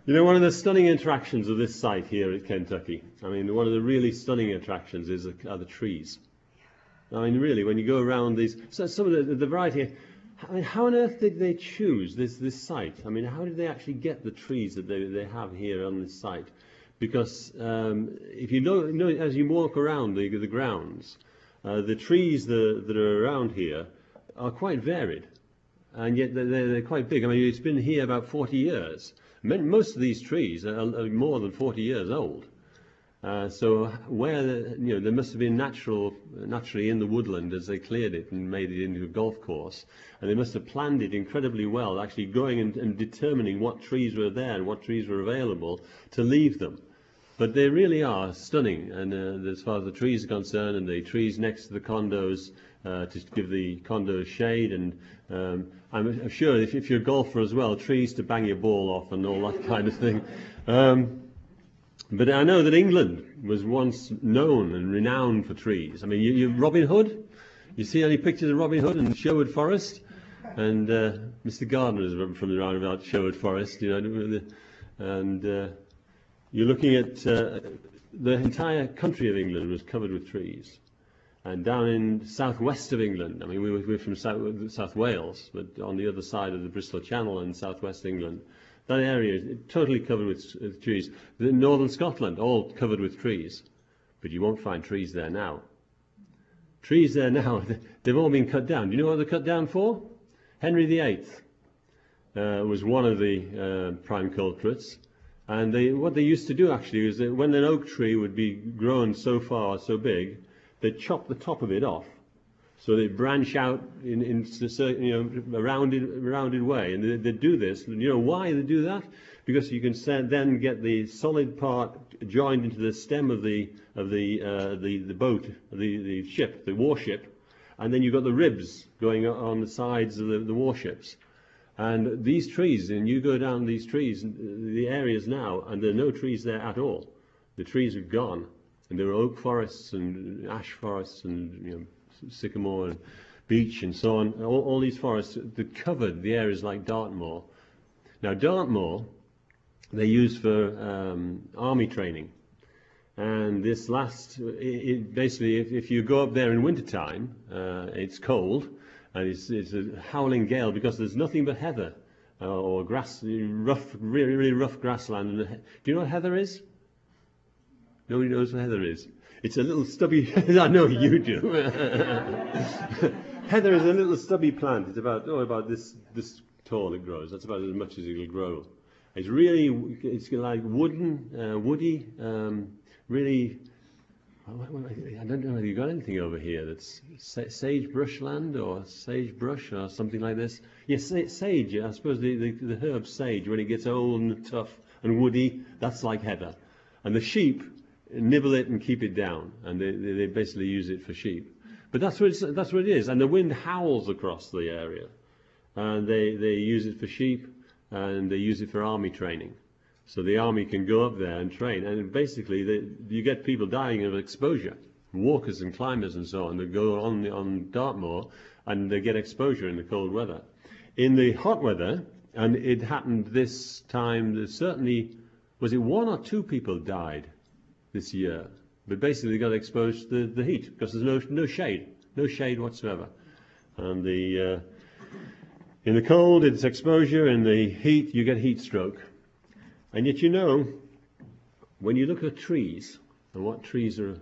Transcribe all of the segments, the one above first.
You know, one of the stunning attractions of this site here at Kentucky, I mean, one of the really stunning attractions are the trees. I mean, really, when you go around these, so some of the variety, I mean, how on earth did they choose this site? I mean, how did they actually get the trees that they have here on this site? Because if you know, as you walk around the grounds, the trees that are around here are quite varied, and yet they're quite big. I mean, it's been here about 40 years. Most of these trees are more than 40 years old. So there must have been naturally in the woodland as they cleared it and made it into a golf course, and they must have planned it incredibly well, actually going and determining what trees were there and what trees were available to leave them. But they really are stunning, and as far as the trees are concerned, and the trees next to the condos to give the condos shade, and I'm sure if you're a golfer as well, trees to bang your ball off and all that kind of thing. But I know that England was once known and renowned for trees. I mean, Robin Hood, you see any pictures of Robin Hood and Sherwood Forest? And Mr. Gardner is from around about Sherwood Forest, you know, and you're looking at the entire country of England was covered with trees. And down in southwest of England, I mean, we're from South Wales, but on the other side of the Bristol Channel in southwest England, that area is totally covered with trees. The northern Scotland, all covered with trees. But you won't find trees there now. Trees there now, they've all been cut down. Do you know what they're cut down for? Henry VIII was one of the prime culprits. And what they used to do actually is that when an oak tree would be grown so far, so big, they'd chop the top of it off. So they branch out in a rounded way, and they do this. You know why they do that? Because you can then get the solid part joined into the stem of the boat, the ship, the warship, and then you've got the ribs going on the sides of the warships. And these trees, and you go down these trees, the areas now, and there are no trees there at all. The trees are gone, and there are oak forests and ash forests and sycamore and beech and so on, all these forests that covered the areas like Dartmoor. Now Dartmoor, they use for army training, and this basically, if you go up there in wintertime, it's cold, and it's a howling gale because there's nothing but heather or grass, really rough grassland. Do you know what heather is? Nobody knows what heather is. It's a little stubby, I know you do. Heather is a little stubby plant. It's about this tall it grows. That's about as much as it'll grow. It's like woody, really, I don't know whether you've got anything over here that's sagebrush land or sagebrush or something like this. Yes, sage, I suppose the herb sage, when it gets old and tough and woody, that's like heather. And the sheep nibble it and keep it down, and they basically use it for sheep. But that's what it is. And the wind howls across the area, and they use it for sheep, and they use it for army training. So the army can go up there and train, and basically you get people dying of exposure, walkers and climbers and so on, that go on Dartmoor, and they get exposure in the cold weather. In the hot weather, and it happened this time, there certainly, was it 1 or 2 people died this year, but basically they got exposed to the heat because there's no shade whatsoever. And in the cold it's exposure, in the heat you get heat stroke. And yet, you know, when you look at trees and what trees are,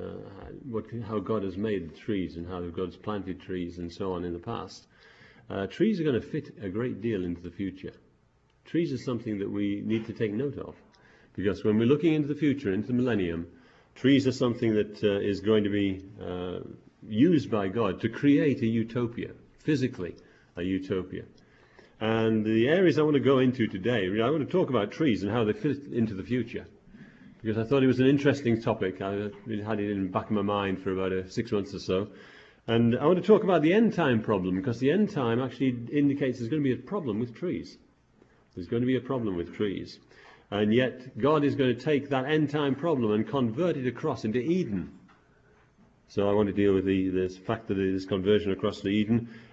how God has made the trees and how God's planted trees and so on in the past, trees are going to fit a great deal into the future. Trees are something that we need to take note of. Because when we're looking into the future, into the millennium, trees are something that is going to be used by God to create a utopia, physically a utopia. And the areas I want to go into today, I want to talk about trees and how they fit into the future. Because I thought it was an interesting topic. I had it in the back of my mind for about 6 months or so. And I want to talk about the end time problem, because the end time actually indicates there's going to be a problem with trees. There's going to be a problem with trees. And yet God is going to take that end time problem and convert it across into Eden. So I want to deal with the fact that it is conversion across to Eden.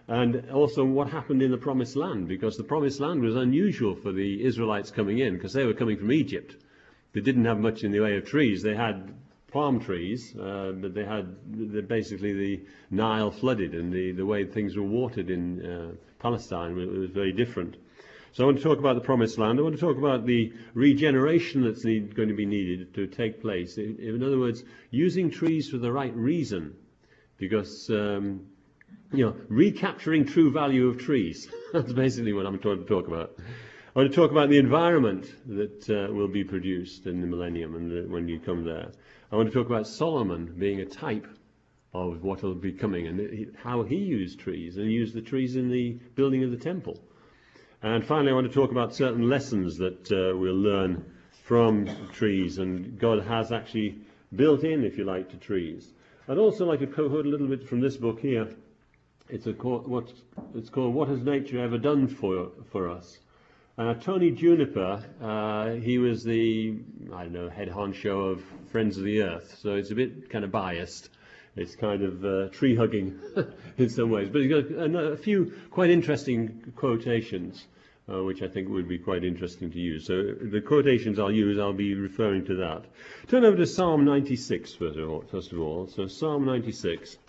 and also what happened in the Promised Land, because the Promised Land was unusual for the Israelites coming in, because they were coming from Egypt. They didn't have much in the way of trees. They had palm trees, but they had basically the Nile flooded, and the way things were watered in Palestine was very different. So I want to talk about the Promised Land. I want to talk about the regeneration that's going to be needed to take place. In other words, using trees for the right reason, because recapturing true value of trees. That's basically what I'm trying to talk about. I want to talk about the environment that will be produced in the millennium and when you come there. I want to talk about Solomon being a type of what will be coming, and how he used trees, and he used the trees in the building of the temple. And finally, I want to talk about certain lessons that we'll learn from trees, and God has actually built in, if you like, to trees. I'd also like to quote a little bit from this book here. It's called What Has Nature Ever Done for Us? Tony Juniper, he was the, head honcho of Friends of the Earth, so it's a bit kind of biased. It's kind of tree-hugging in some ways. But he's got a few quite interesting quotations, which I think would be quite interesting to use. So the quotations I'll be referring to that. Turn over to Psalm 96, first of all. So Psalm 96.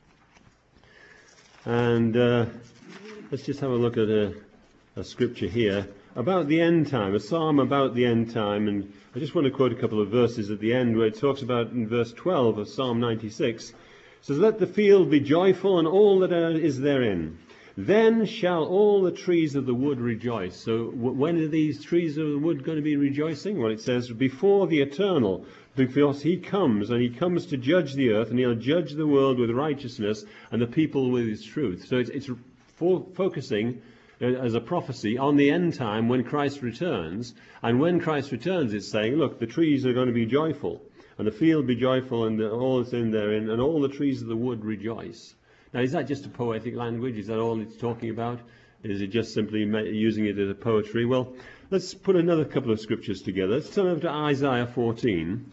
And let's just have a look at a scripture here about the end time, a psalm about the end time. And I just want to quote a couple of verses at the end where it talks about, in verse 12 of Psalm 96, it says, "Let the field be joyful and all that is therein. Then shall all the trees of the wood rejoice." So when are these trees of the wood going to be rejoicing? Well, it says, before the eternal, because he comes, and he comes to judge the earth, and he'll judge the world with righteousness and the people with his truth. So it's focusing as a prophecy on the end time when Christ returns. And when Christ returns, it's saying, look, the trees are going to be joyful, and the field be joyful, and all that's in therein, and all the trees of the wood rejoice. Now, is that just a poetic language? Is that all it's talking about? Is it just simply using it as a poetry? Well, let's put another couple of scriptures together. Let's turn over to Isaiah 14,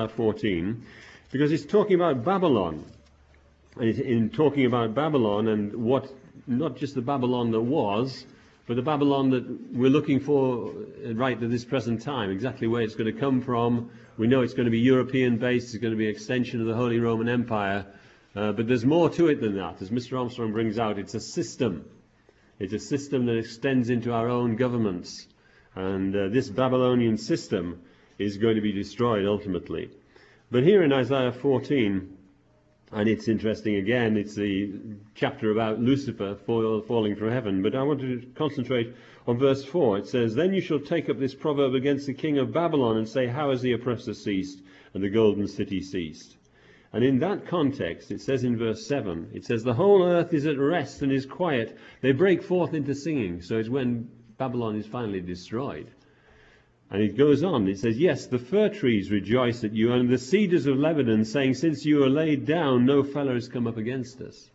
because it's talking about Babylon. And in talking about Babylon and what, not just the Babylon that was, but the Babylon that we're looking for right at this present time, exactly where it's going to come from. We know it's going to be European-based, it's going to be an extension of the Holy Roman Empire, but there's more to it than that. As Mr. Armstrong brings out, it's a system. It's a system that extends into our own governments. And this Babylonian system is going to be destroyed ultimately. But here in Isaiah 14, and it's interesting again, it's the chapter about Lucifer falling from heaven. But I want to concentrate on verse 4. It says, "Then you shall take up this proverb against the king of Babylon and say, how has the oppressor ceased and the golden city ceased?" And in that context, it says in verse 7, it says, "The whole earth is at rest and is quiet. They break forth into singing." So it's when Babylon is finally destroyed. And it goes on, it says, "Yes, the fir trees rejoice at you, and the cedars of Lebanon, saying, since you are laid down, no fellow has come up against us."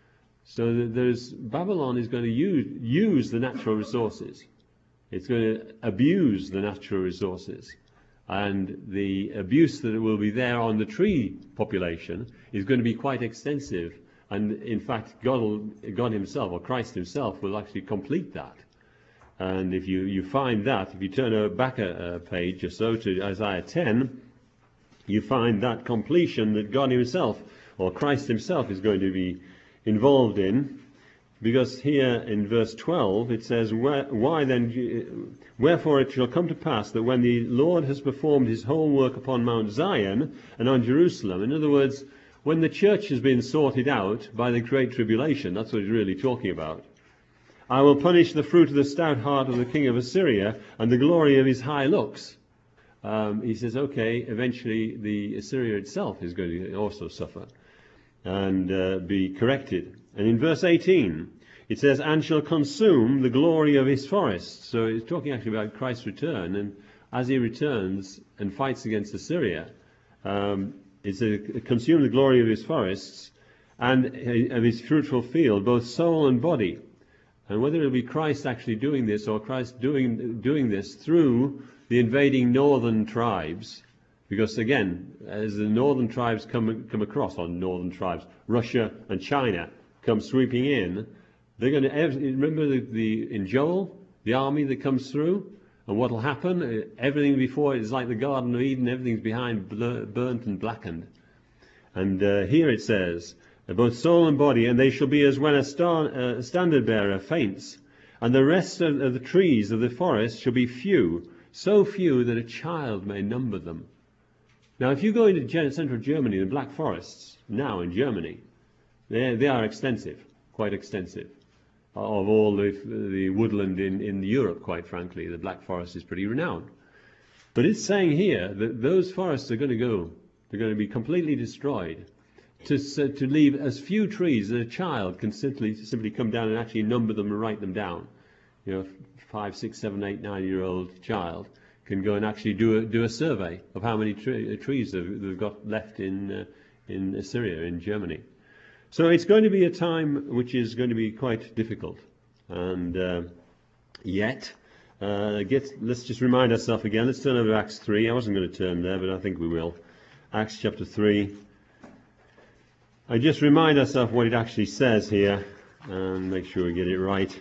So Babylon is going to use the natural resources. It's going to abuse the natural resources. And the abuse that will be there on the tree population is going to be quite extensive. And in fact, God himself, or Christ himself, will actually complete that. And if you find that, if you turn back a page or so to Isaiah 10, you find that completion that God himself, or Christ himself, is going to be involved in. Because here in verse 12 it says, "Why then, wherefore it shall come to pass that when the Lord has performed his whole work upon Mount Zion and on Jerusalem," in other words, when the church has been sorted out by the Great Tribulation, that's what he's really talking about, "I will punish the fruit of the stout heart of the king of Assyria and the glory of his high looks." He says, okay, eventually the Assyria itself is going to also suffer and be corrected. And in verse 18, it says, "And shall consume the glory of his forests." So it's talking actually about Christ's return, and as he returns and fights against Assyria, it's to consume the glory of his forests and of his fruitful field, both soul and body. And whether it will be Christ actually doing this, or Christ doing this through the invading northern tribes, because again, as the northern tribes come across, or northern tribes, Russia and China come sweeping in, They're going to remember in Joel, the army that comes through, and what will happen? Everything before it is like the Garden of Eden. Everything's behind burnt and blackened. And here it says, both soul and body, and they shall be as when a standard bearer faints, and the rest of the trees of the forest shall be few, so few that a child may number them. Now, if you go into central Germany, the Black Forests now in Germany, they are extensive, quite extensive. Of all the woodland in Europe, quite frankly, the Black Forest is pretty renowned. But it's saying here that those forests are going to go. They're going to be completely destroyed to leave as few trees that a child can simply come down and actually number them and write them down. 5, 6, 7, 8, 9-year-old child can go and actually do a survey of how many trees they've got left in Assyria, in Germany. So it's going to be a time which is going to be quite difficult. And yet, let's just remind ourselves again. Let's turn over to Acts 3. I wasn't going to turn there, but I think we will. Acts chapter 3. I just remind ourselves what it actually says here, and make sure we get it right.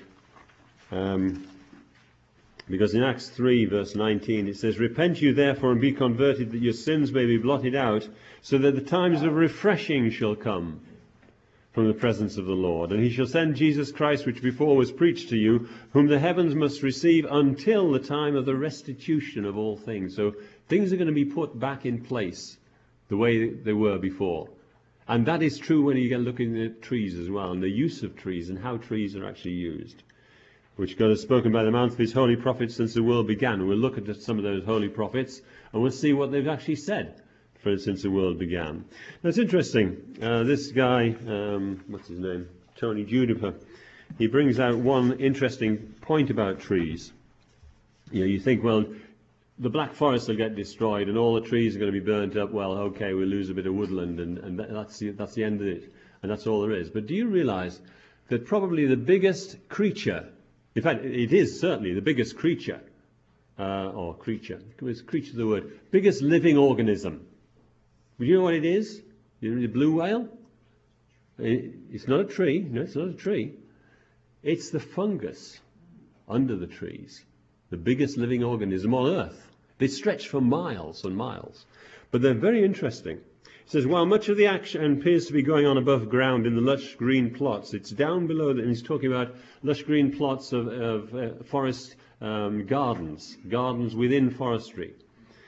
Because in Acts 3, verse 19, it says, "Repent you therefore and be converted, that your sins may be blotted out, so that the times of refreshing shall come from the presence of the Lord. And he shall send Jesus Christ, which before was preached to you, whom the heavens must receive until the time of the restitution of all things." So things are going to be put back in place the way they were before. And that is true when you get looking at trees as well, and the use of trees and how trees are actually used, which God has spoken by the mouth of his holy prophets since the world began. We'll look at some of those holy prophets, and we'll see what they've actually said since the world began. Now, it's interesting. This guy, what's his name? Tony Juniper. He brings out one interesting point about trees. You think, well, the Black Forest will get destroyed and all the trees are going to be burnt up. Well, okay, we'll lose a bit of woodland, and that's the end of it, and that's all there is. But do you realize that probably the biggest creature, in fact, it is certainly the biggest creature, creature is the word, biggest living organism. Do you know what it is? The blue whale? It's not a tree. No, it's not a tree. It's the fungus under the trees. The biggest living organism on Earth. They stretch for miles and miles. But they're very interesting. It says, while much of the action appears to be going on above ground in the lush green plots, it's down below, and he's talking about lush green plots of forest gardens within forestry.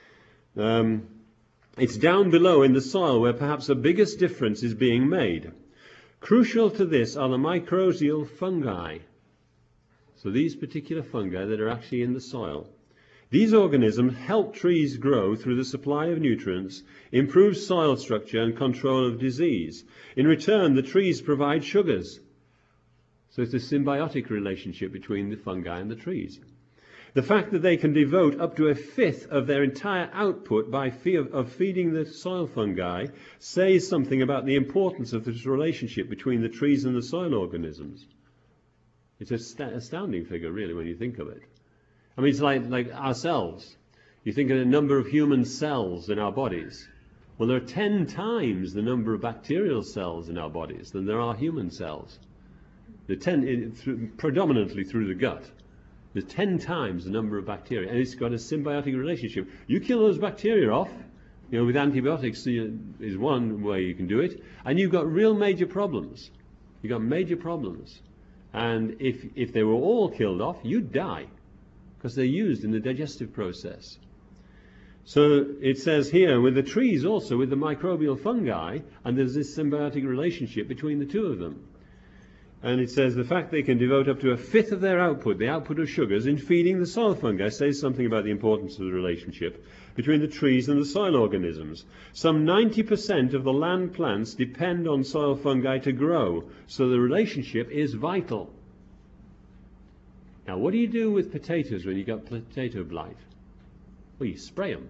It's down below in the soil where perhaps the biggest difference is being made. Crucial to this are the mycorrhizal fungi. So these particular fungi that are actually in the soil. These organisms help trees grow through the supply of nutrients, improve soil structure and control of disease. In return, the trees provide sugars. So it's a symbiotic relationship between the fungi and the trees. The fact that they can devote up to a fifth of their entire output of feeding the soil fungi says something about the importance of this relationship between the trees and the soil organisms. It's an astounding figure, really, when you think of it. I mean, it's like ourselves. You think of the number of human cells in our bodies. Well, there are 10 times the number of bacterial cells in our bodies than there are human cells. Predominantly through the gut. There's 10 times the number of bacteria, and it's got a symbiotic relationship. You kill those bacteria off, with antibiotics is one way you can do it, and you've got real major problems. You've got major problems. And if they were all killed off, you'd die, because they're used in the digestive process. So it says here, with the trees also, with the microbial fungi, and there's this symbiotic relationship between the two of them. And it says the fact they can devote up to a fifth of their output, the output of sugars, in feeding the soil fungi says something about the importance of the relationship between the trees and the soil organisms. Some 90% of the land plants depend on soil fungi to grow, so the relationship is vital. Now, what do you do with potatoes when you've got potato blight? Well, you spray them.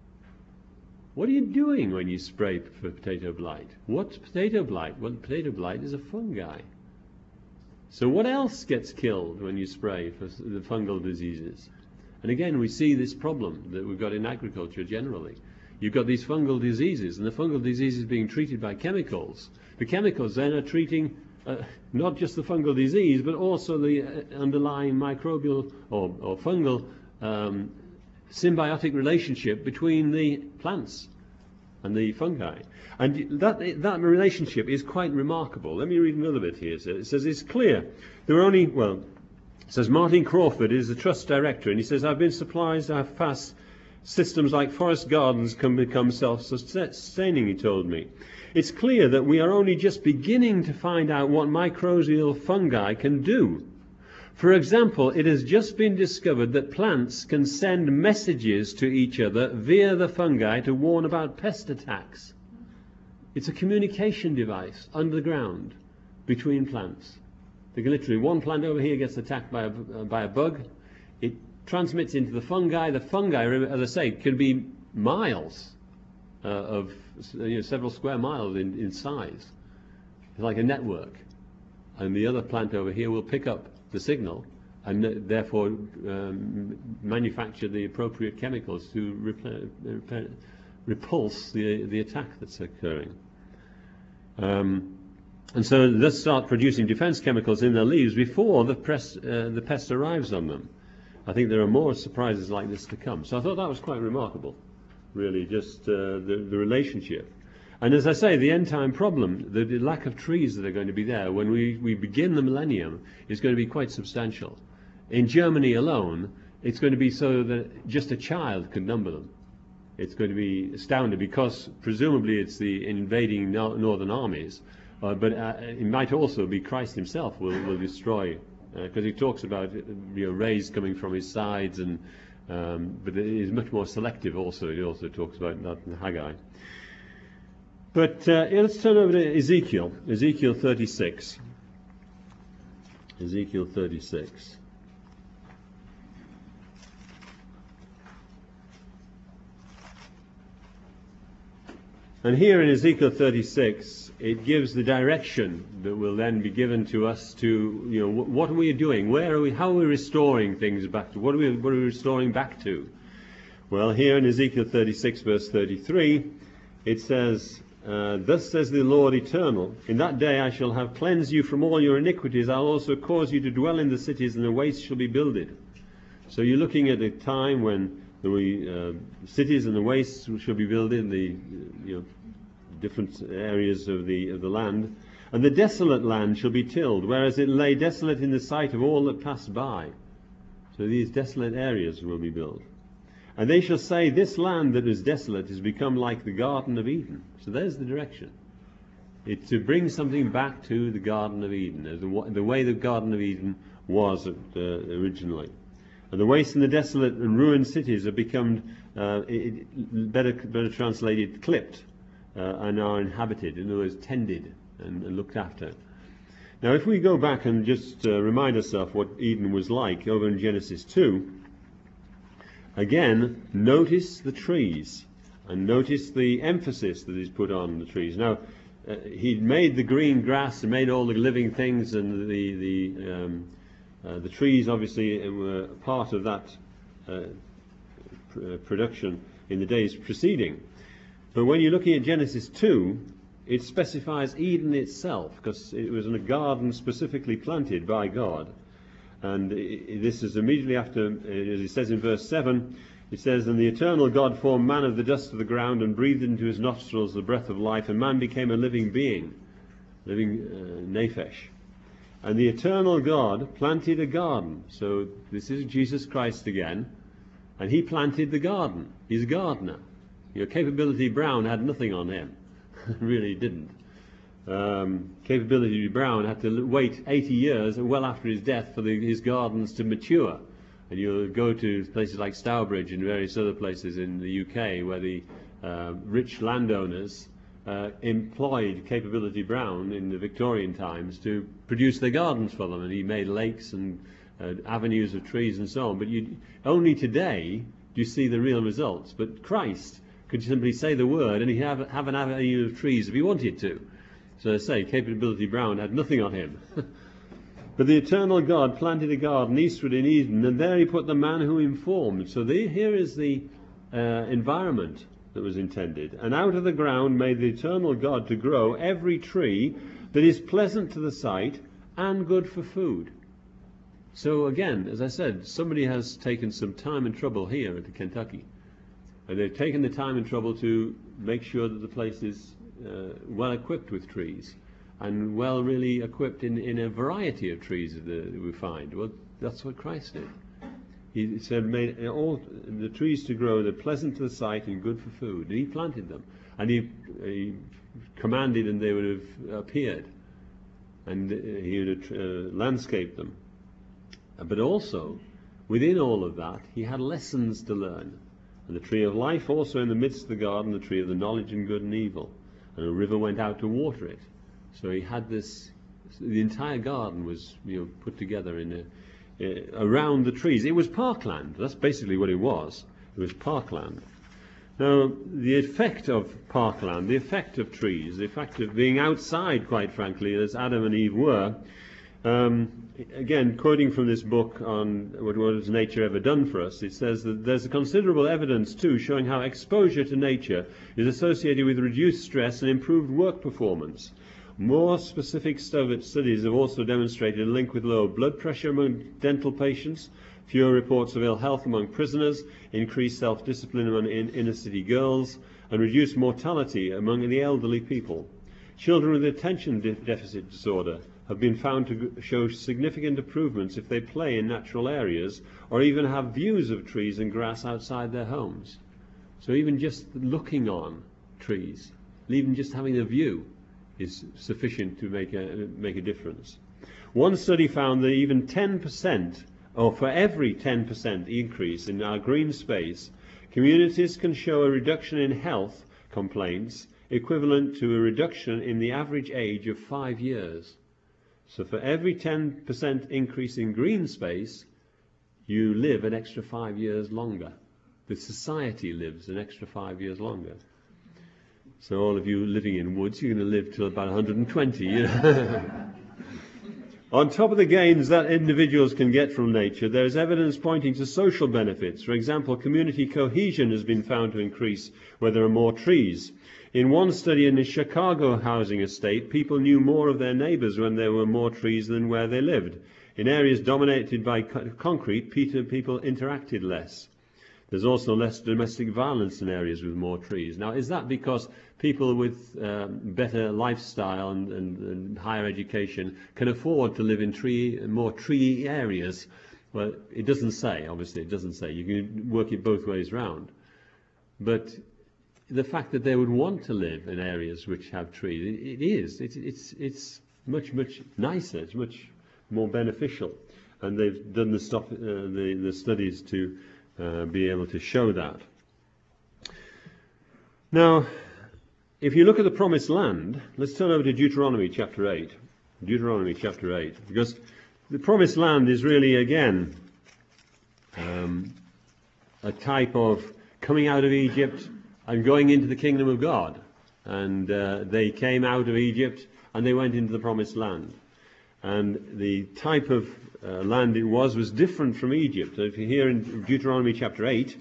What are you doing when you spray for potato blight? What's potato blight? Well, potato blight is a fungi. So what else gets killed when you spray for the fungal diseases? And again, we see this problem that we've got in agriculture generally. You've got these fungal diseases, and the fungal diseases being treated by chemicals. The chemicals then are treating not just the fungal disease, but also the underlying microbial or fungal symbiotic relationship between the plants and the fungi. And that relationship is quite remarkable. Let me read another bit here. It says, it's clear there were only, it says Martin Crawford is the trust director, and he says, I've been surprised how fast systems like forest gardens can become self-sustaining, he told me. It's clear that we are only just beginning to find out what mycorrhizal fungi can do. For example, it has just been discovered that plants can send messages to each other via the fungi to warn about pest attacks. It's a communication device underground between plants. They can literally, one plant over here gets attacked by a bug, it transmits into the fungi. The fungi, as I say, can be miles of several square miles in size. It's like a network. And the other plant over here will pick up the signal and therefore manufacture the appropriate chemicals to repulse the attack that's occurring. And so let's start producing defense chemicals in their leaves before the pest arrives on them. I think there are more surprises like this to come. So I thought that was quite remarkable, really, just the relationship. And as I say, the end time problem, the lack of trees that are going to be there when we begin the millennium is going to be quite substantial. In Germany alone, it's going to be so that just a child could number them. It's going to be astounding because presumably it's the invading northern armies, but it might also be Christ himself will destroy, because he talks about rays coming from his sides, and but it is much more selective also. He also talks about that in Haggai. But let's turn over to Ezekiel 36. Ezekiel 36. And here in Ezekiel 36, it gives the direction that will then be given to us to, what are we doing? Where are we? How are we restoring things back to? What are we restoring back to? Well, here in Ezekiel 36, verse 33, it says, thus says the Lord Eternal, in that day I shall have cleansed you from all your iniquities. I'll also cause you to dwell in the cities, and the wastes shall be builded. So you're looking at a time when the cities and the wastes shall be built in the different areas of the land, and the desolate land shall be tilled, whereas it lay desolate in the sight of all that passed by. So these desolate areas will be built. And they shall say, this land that is desolate has become like the Garden of Eden. So there's the direction. It's to bring something back to the Garden of Eden, as the way the Garden of Eden was originally. And the waste and the desolate and ruined cities have become, better translated, clipped, and are inhabited, in other words, tended and looked after. Now, if we go back and just remind ourselves what Eden was like over in Genesis 2, again, notice the trees, and notice the emphasis that is put on the trees. Now, he made the green grass and made all the living things, and the trees obviously were part of that production in the days preceding. But when you're looking at Genesis 2, it specifies Eden itself, because it was in a garden specifically planted by God. And this is immediately after, as it says in verse 7, it says, and the eternal God formed man of the dust of the ground and breathed into his nostrils the breath of life, and man became a living being, living nephesh. And the eternal God planted a garden. So this is Jesus Christ again. And he planted the garden. He's a gardener. Capability Brown had nothing on him. Really didn't. Capability Brown had to wait 80 years, well after his death, for his gardens to mature. And you'll go to places like Stourbridge and various other places in the UK where the rich landowners employed Capability Brown in the Victorian times to produce their gardens for them, and he made lakes and avenues of trees and so on. But only today do you see the real results. But Christ could simply say the word and he'd have an avenue of trees if he wanted to. So I say, Capability Brown had nothing on him. But the eternal God planted a garden eastward in Eden, and there he put the man whom he formed. So here is the environment that was intended. And out of the ground made the eternal God to grow every tree that is pleasant to the sight and good for food. So again, as I said, somebody has taken some time and trouble here at Kentucky. And they've taken the time and trouble to make sure that the place is well equipped with trees, and well really equipped in a variety of trees that we find. Well, that's what Christ did. He said, made all the trees to grow, they're pleasant to the sight and good for food. And he planted them. And he commanded, and they would have appeared. And he would have landscaped them. But also, within all of that, he had lessons to learn. And the tree of life also in the midst of the garden, the tree of the knowledge of good and evil. And a river went out to water it. So he had this, the entire garden was put together in around the trees. It was parkland. That's basically what it was. It was parkland. Now, the effect of parkland, the effect of trees, the effect of being outside, quite frankly, as Adam and Eve were, again, quoting from this book on what has nature ever done for us, it says that there's a considerable evidence, too, showing how exposure to nature is associated with reduced stress and improved work performance. More specific studies have also demonstrated a link with lower blood pressure among dental patients, fewer reports of ill health among prisoners, increased self-discipline among inner-city girls, and reduced mortality among the elderly people. Children with attention deficit disorder have been found to show significant improvements if they play in natural areas or even have views of trees and grass outside their homes. So even just looking on trees, even just having a view, is sufficient to make a difference. One study found that even 10%, or for every 10% increase in our green space, communities can show a reduction in health complaints equivalent to a reduction in the average age of 5 years. So for every 10% increase in green space, you live an extra 5 years longer. The society lives an extra 5 years longer. So all of you living in woods, you're going to live till about 120. On top of the gains that individuals can get from nature, there is evidence pointing to social benefits. For example, community cohesion has been found to increase where there are more trees. In one study in the Chicago housing estate, people knew more of their neighbors when there were more trees than where they lived. In areas dominated by concrete, people interacted less. There's also less domestic violence in areas with more trees. Now, is that because people with better lifestyle and higher education can afford to live in more tree areas? Well, it doesn't say, obviously, it doesn't say. You can work it both ways round. But the fact that they would want to live in areas which have trees, it's much, much nicer, it's much more beneficial. And they've done the studies to be able to show that. Now, if you look at the Promised Land, let's turn over to Deuteronomy chapter 8. Deuteronomy chapter 8, because the Promised Land is really, again, a type of coming out of Egypt and going into the kingdom of God. And they came out of Egypt and they went into the Promised Land. And the type of land it was different from Egypt. So if you hear in Deuteronomy chapter 8,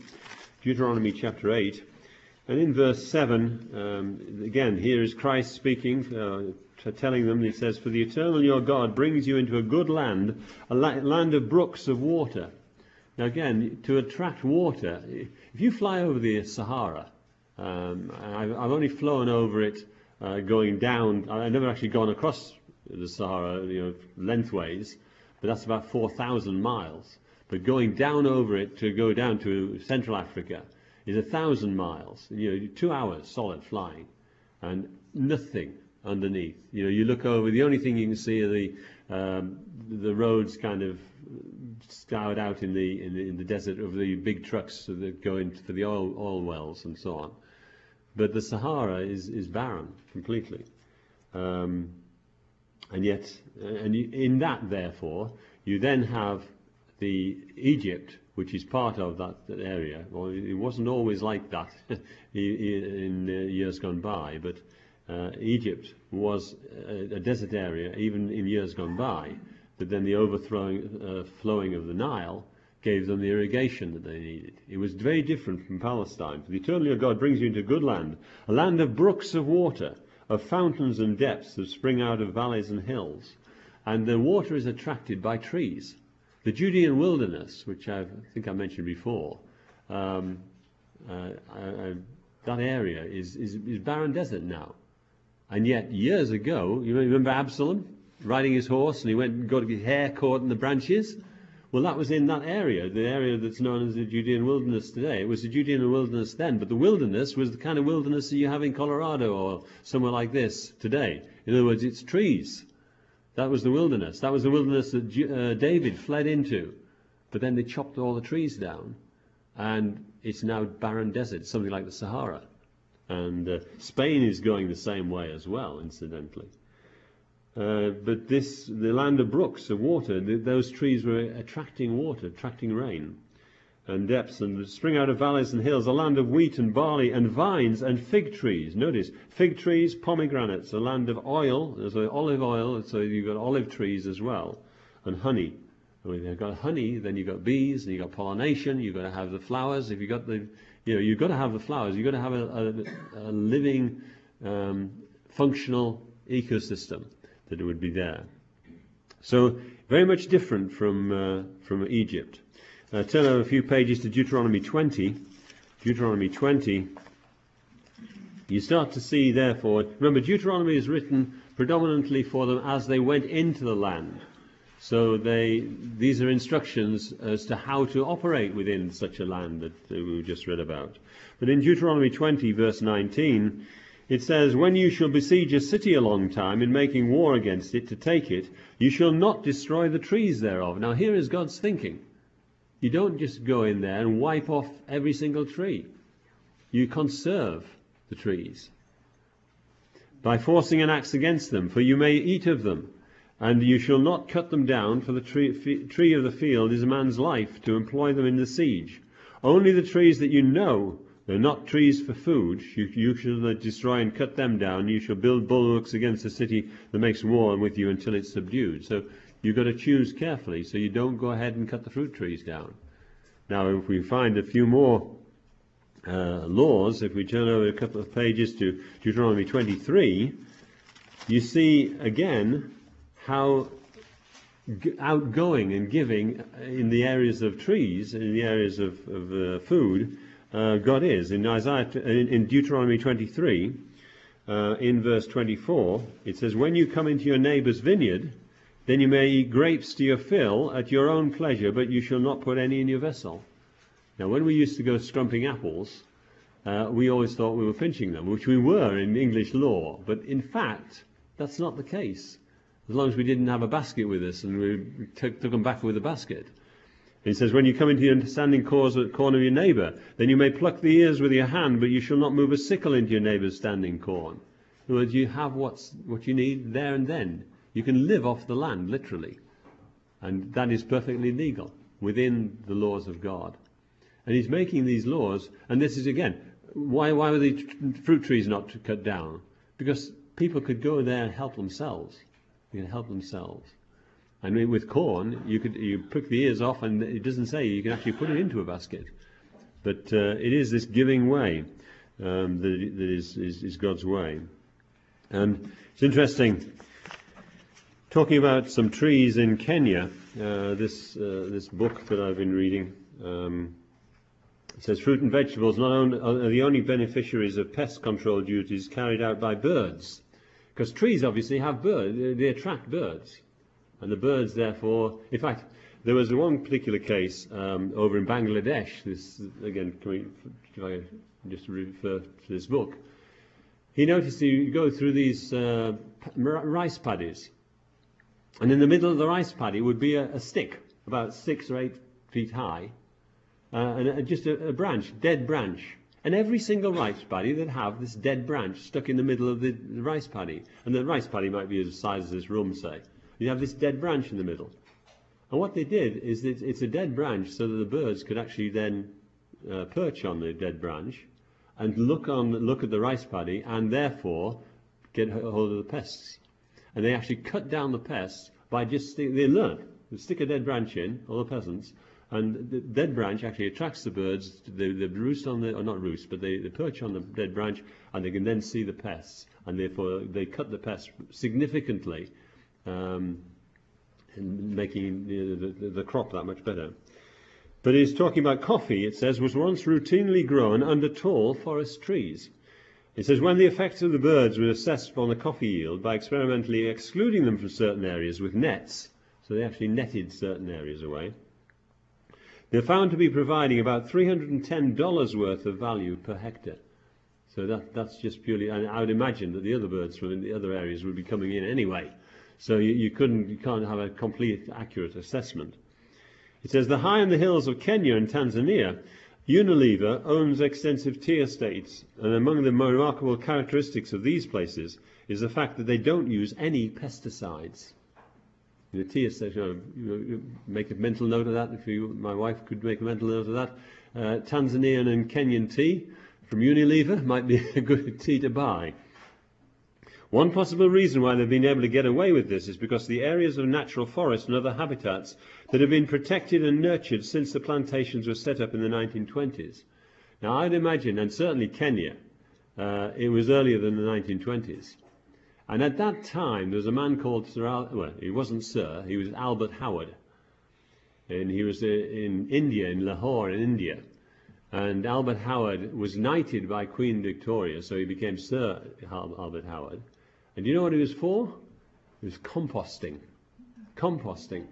and in verse 7, again, here is Christ speaking, telling them, he says, "For the eternal your God brings you into a good land, a land of brooks of water." Now again, to attract water, if you fly over the Sahara, I've only flown over it going down. I've never actually gone across the Sahara, lengthways, but that's about 4,000 miles. But going down over it to go down to Central Africa is 1,000 miles. 2 hours solid flying, and nothing underneath. You look over. The only thing you can see are the roads kind of scoured out in the desert of the big trucks that go in for the oil wells and so on. But the Sahara is barren completely. And yet, in that, therefore, you then have the Egypt, which is part of that area. Well, it wasn't always like that in years gone by, but Egypt was a desert area even in years gone by. But then the flowing of the Nile gave them the irrigation that they needed. It was very different from Palestine. For the eternal your God brings you into good land, a land of brooks of water, of fountains and depths that spring out of valleys and hills. And the water is attracted by trees. The Judean wilderness, which I think I mentioned before, that area is barren desert now. And yet, years ago, you remember Absalom riding his horse and he went and got his hair caught in the branches? Well, that was in that area, the area that's known as the Judean wilderness today. It was the Judean wilderness then, but the wilderness was the kind of wilderness that you have in Colorado or somewhere like this today. In other words, it's trees. That was the wilderness. That was the wilderness that David fled into. But then they chopped all the trees down, and it's now barren desert, something like the Sahara. And Spain is going the same way as well, incidentally. But the land of brooks, of water, those trees were attracting water, attracting rain and depths, and spring out of valleys and hills, a land of wheat and barley and vines and fig trees. Notice, fig trees, pomegranates, a land of oil, there's olive oil, so you've got olive trees as well, and honey. When you've got honey, then you've got bees, and you've got pollination, you've got to have the flowers. If you've got you've got to have the flowers, you've got to have a living, functional ecosystem that would be there. So, very much different from Egypt. Turn over a few pages to Deuteronomy 20. Deuteronomy 20. You start to see, therefore, remember, Deuteronomy is written predominantly for them as they went into the land. So these are instructions as to how to operate within such a land that we just read about. But in Deuteronomy 20, verse 19, it says, "When you shall besiege a city a long time in making war against it to take it, you shall not destroy the trees thereof." Now here is God's thinking. You don't just go in there and wipe off every single tree. You conserve the trees by forcing an axe against them, for you may eat of them. And you shall not cut them down, for the tree of the field is a man's life, to employ them in the siege. Only the trees that you know they're not trees for food, you shall not destroy and cut them down. You shall build bulwarks against the city that makes war with you until it's subdued. So you've got to choose carefully, so you don't go ahead and cut the fruit trees down. Now, if we find a few more laws, if we turn over a couple of pages to Deuteronomy 23, you see again how outgoing and giving in the areas of trees, in the areas of food, God is. In Deuteronomy 23, in verse 24, it says, "When you come into your neighbour's vineyard, then you may eat grapes to your fill at your own pleasure, but you shall not put any in your vessel." Now, when we used to go scrumping apples, we always thought we were pinching them, which we were in English law. But in fact, that's not the case. As long as we didn't have a basket with us and we took them back with a basket. He says, "When you come into your standing corn of your neighbour, then you may pluck the ears with your hand, but you shall not move a sickle into your neighbour's standing corn." In other words, you have what you need there and then. You can live off the land, literally. And that is perfectly legal within the laws of God. And he's making these laws, and this is, again, why were the fruit trees not cut down? Because people could go there and help themselves. You can help themselves. And with corn, you pick the ears off, and it doesn't say you can actually put it into a basket. But it is this giving way that is God's way. And it's interesting, talking about some trees in Kenya, this book that I've been reading, it says fruit and vegetables are the only beneficiaries of pest control duties carried out by birds. Because trees obviously have birds, they attract birds. And the birds, therefore, in fact, there was one particular case over in Bangladesh. This, again, if I just refer to this book. He noticed you go through these rice paddies, and in the middle of the rice paddy would be a stick, about 6 or 8 feet high, and just a branch, dead branch. And every single rice paddy would have this dead branch stuck in the middle of the rice paddy. And the rice paddy might be as size as this room, say. You have this dead branch in the middle. And what they did is that it's a dead branch so that the birds could actually then perch on the dead branch and look at the rice paddy and therefore get hold of the pests. And they actually cut down the pests by they learned to stick a dead branch in, all the peasants, And the dead branch actually attracts the birds. They roost on the, or not roost, but they perch on the dead branch, and they can then see the pests, and therefore they cut the pests significantly, and making the crop that much better. But he's talking about coffee, it says, was once routinely grown under tall forest trees. It says, when the effects of the birds were assessed on the coffee yield by experimentally excluding them from certain areas with nets, so they actually netted certain areas away, they're found to be providing about $310 worth of value per hectare. So that's just purely, and I would imagine that the other birds from the other areas would be coming in anyway. So you can't have a complete, accurate assessment. It says, the high in the hills of Kenya and Tanzania, Unilever owns extensive tea estates, and among the remarkable characteristics of these places is the fact that they don't use any pesticides. The tea estate, you make a mental note of that. If my wife could make a mental note of that. Tanzanian and Kenyan tea from Unilever might be a good tea to buy. One possible reason why they've been able to get away with this is because the areas of natural forest and other habitats that have been protected and nurtured since the plantations were set up in the 1920s. Now, I'd imagine, and certainly Kenya, it was earlier than the 1920s. And at that time, there was a man called he wasn't Sir, he was Albert Howard. And he was in India, in Lahore, in India. And Albert Howard was knighted by Queen Victoria, so he became Sir Albert Howard. And do you know what he was for? It was composting. Composting.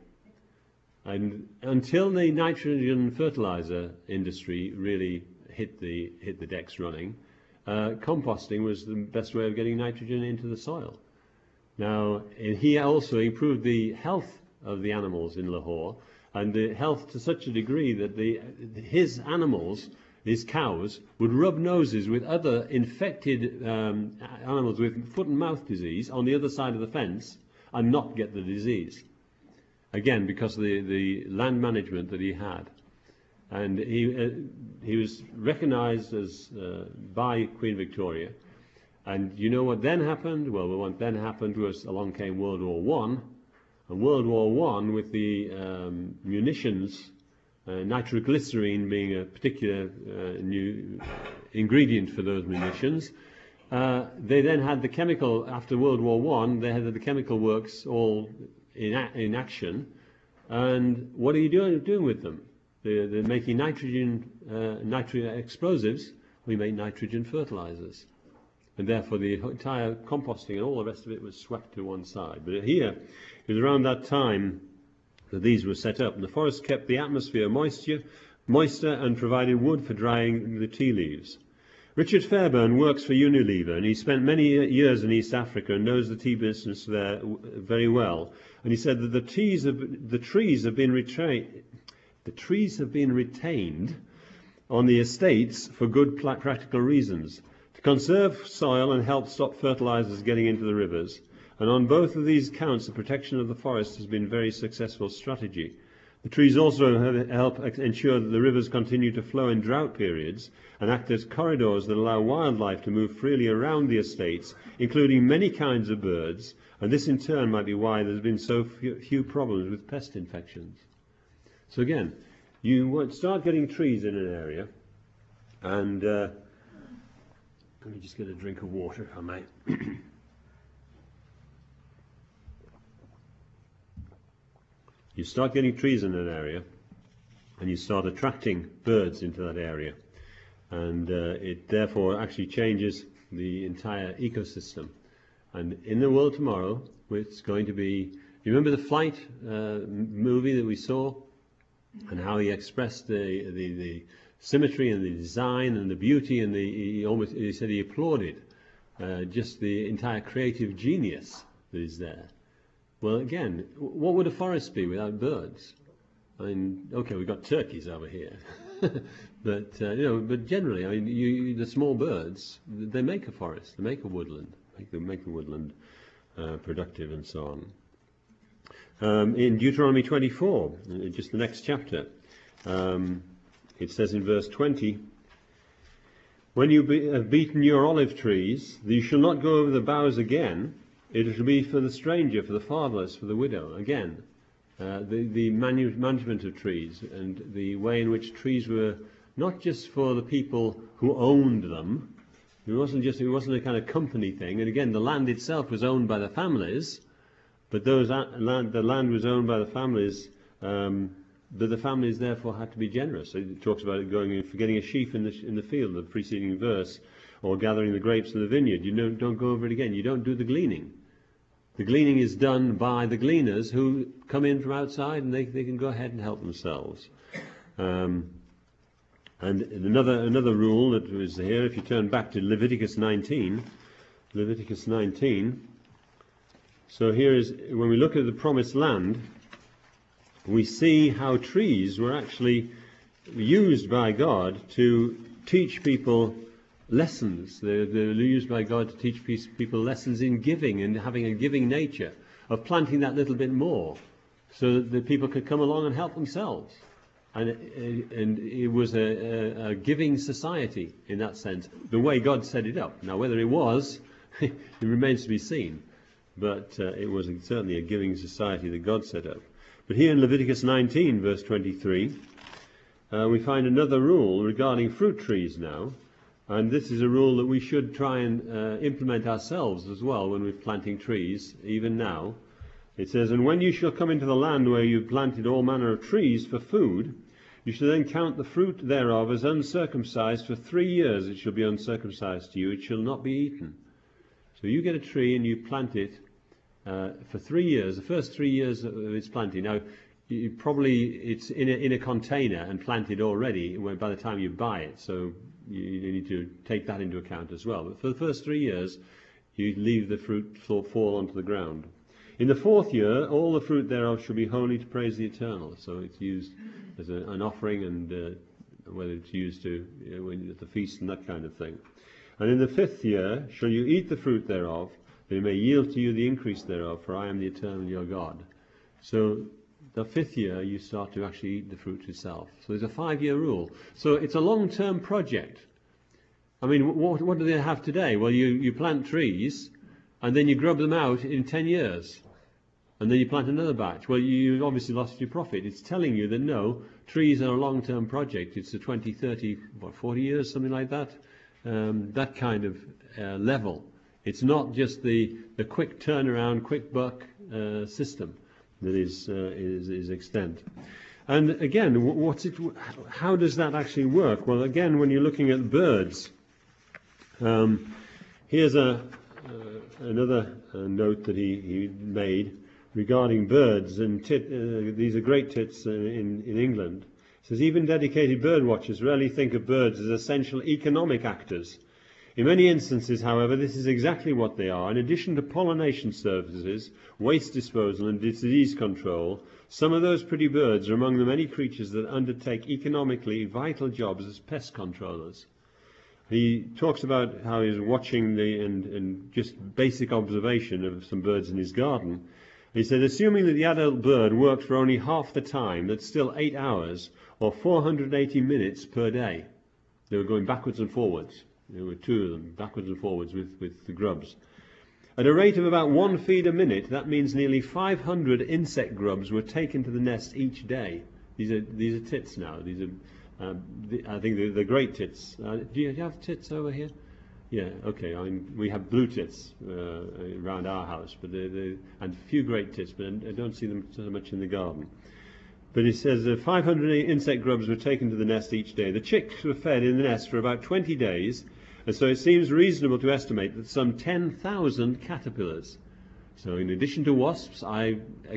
And until the nitrogen fertilizer industry really hit the decks running, composting was the best way of getting nitrogen into the soil. Now, he also improved the health of the animals in Lahore, and the health to such a degree that his animals, his cows, would rub noses with other infected animals with foot and mouth disease on the other side of the fence and not get the disease. Again, because of the land management that he had. And he was recognized as by Queen Victoria. And you know what then happened? Well, what then happened was along came World War I. And World War I, with the munitions, nitroglycerine being a particular new ingredient for those munitions, they then had the chemical, after World War I, they had the chemical works all in action. And what are you doing with them? They're making nitrogen explosives. We make nitrogen fertilizers. And therefore the entire composting and all the rest of it was swept to one side. But here, it was around that time that these were set up. And the forest kept the atmosphere moister and provided wood for drying the tea leaves. Richard Fairbairn works for Unilever, and he spent many years in East Africa and knows the tea business there very well. And he said that the trees have been retained on the estates for good practical reasons, to conserve soil and help stop fertilizers getting into the rivers. And on both of these counts, the protection of the forest has been a very successful strategy. The trees also help ensure that the rivers continue to flow in drought periods and act as corridors that allow wildlife to move freely around the estates, including many kinds of birds, and this in turn might be why there's been so few problems with pest infections. So again, you start getting trees in an area, and let me just get a drink of water if I may. You start getting trees in an area, and you start attracting birds into that area, and it therefore actually changes the entire ecosystem. And in the world tomorrow, it's going to be, you remember the Flight movie that we saw, and how he expressed the symmetry and the design and the beauty, and he said he applauded just the entire creative genius that is there. Well, again, what would a forest be without birds? I mean, okay, we've got turkeys over here, but but generally, I mean, the small birds, they make a forest, they make a woodland, make the woodland productive, and so on. In Deuteronomy 24, just the next chapter, it says in verse 20, "When you have beaten your olive trees, you shall not go over the boughs again. It shall be for the stranger, for the fatherless, for the widow." Again, the management of trees and the way in which trees were not just for the people who owned them. It wasn't a kind of company thing. And again, the land itself was owned by the families, but the land was owned by the families. But the families therefore had to be generous. So it talks about it going and forgetting a sheaf in the field, the preceding verse, or gathering the grapes in the vineyard. You don't go over it again. You don't do the gleaning. The gleaning is done by the gleaners who come in from outside, and they can go ahead and help themselves. And another rule that was here, if you turn back to Leviticus 19. So here is, when we look at the promised land, we see how trees were actually used by God to teach people lessons. They're used by God to teach people lessons in giving and having a giving nature, of planting that little bit more so that the people could come along and help themselves. And it was a giving society in that sense, the way God set it up. Now, whether it was, it remains to be seen. But it was certainly a giving society that God set up. But here in Leviticus 19, verse 23, we find another rule regarding fruit trees now. And this is a rule that we should try and implement ourselves as well when we're planting trees, even now. It says, "And when you shall come into the land where you have planted all manner of trees for food, you shall then count the fruit thereof as uncircumcised. For 3 years it shall be uncircumcised to you, it shall not be eaten." So you get a tree and you plant it for 3 years, the first 3 years of its planting. Now, it's in a container and planted already by the time you buy it, so you need to take that into account as well. But for the first 3 years, you leave the fruit fall onto the ground. In the 4th year, all the fruit thereof shall be holy to praise the Eternal. So it's used as an offering, and whether it's used to when at the feast and that kind of thing. And in the 5th year shall you eat the fruit thereof, that it may yield to you the increase thereof, for I am the Eternal your God. So the 5th year you start to actually eat the fruit yourself. So there's a 5-year rule. So it's a long-term project. I mean, what do they have today? Well, you plant trees, and then you grub them out in 10 years. And then you plant another batch. Well, you obviously lost your profit. It's telling you that no, trees are a long-term project. It's a 20, 30, 40 years, something like that. That kind of level. It's not just the quick turnaround, quick buck system that is extent. And again, how does that actually work? Well, again, when you're looking at birds, here's another note that he made regarding birds, and these are great tits in England. It says, "Even dedicated bird watchers rarely think of birds as essential economic actors. In many instances, however, this is exactly what they are. In addition to pollination services, waste disposal and disease control, some of those pretty birds are among the many creatures that undertake economically vital jobs as pest controllers." He talks about how he's watching and just basic observation of some birds in his garden. He said, "Assuming that the adult bird worked for only half the time, that's still 8 hours or 480 minutes per day." They were going backwards and forwards. There were 2 of them, backwards and forwards with the grubs. At a rate of about 1 feed a minute, that means nearly 500 insect grubs were taken to the nest each day. These are tits now. These are, I think they're great tits. Do you have tits over here? Yeah, okay. I mean, we have blue tits around our house, but and a few great tits, but I don't see them so much in the garden. But it says 500 insect grubs were taken to the nest each day. The chicks were fed in the nest for about 20 days, and so it seems reasonable to estimate that some 10,000 caterpillars. So in addition to wasps, I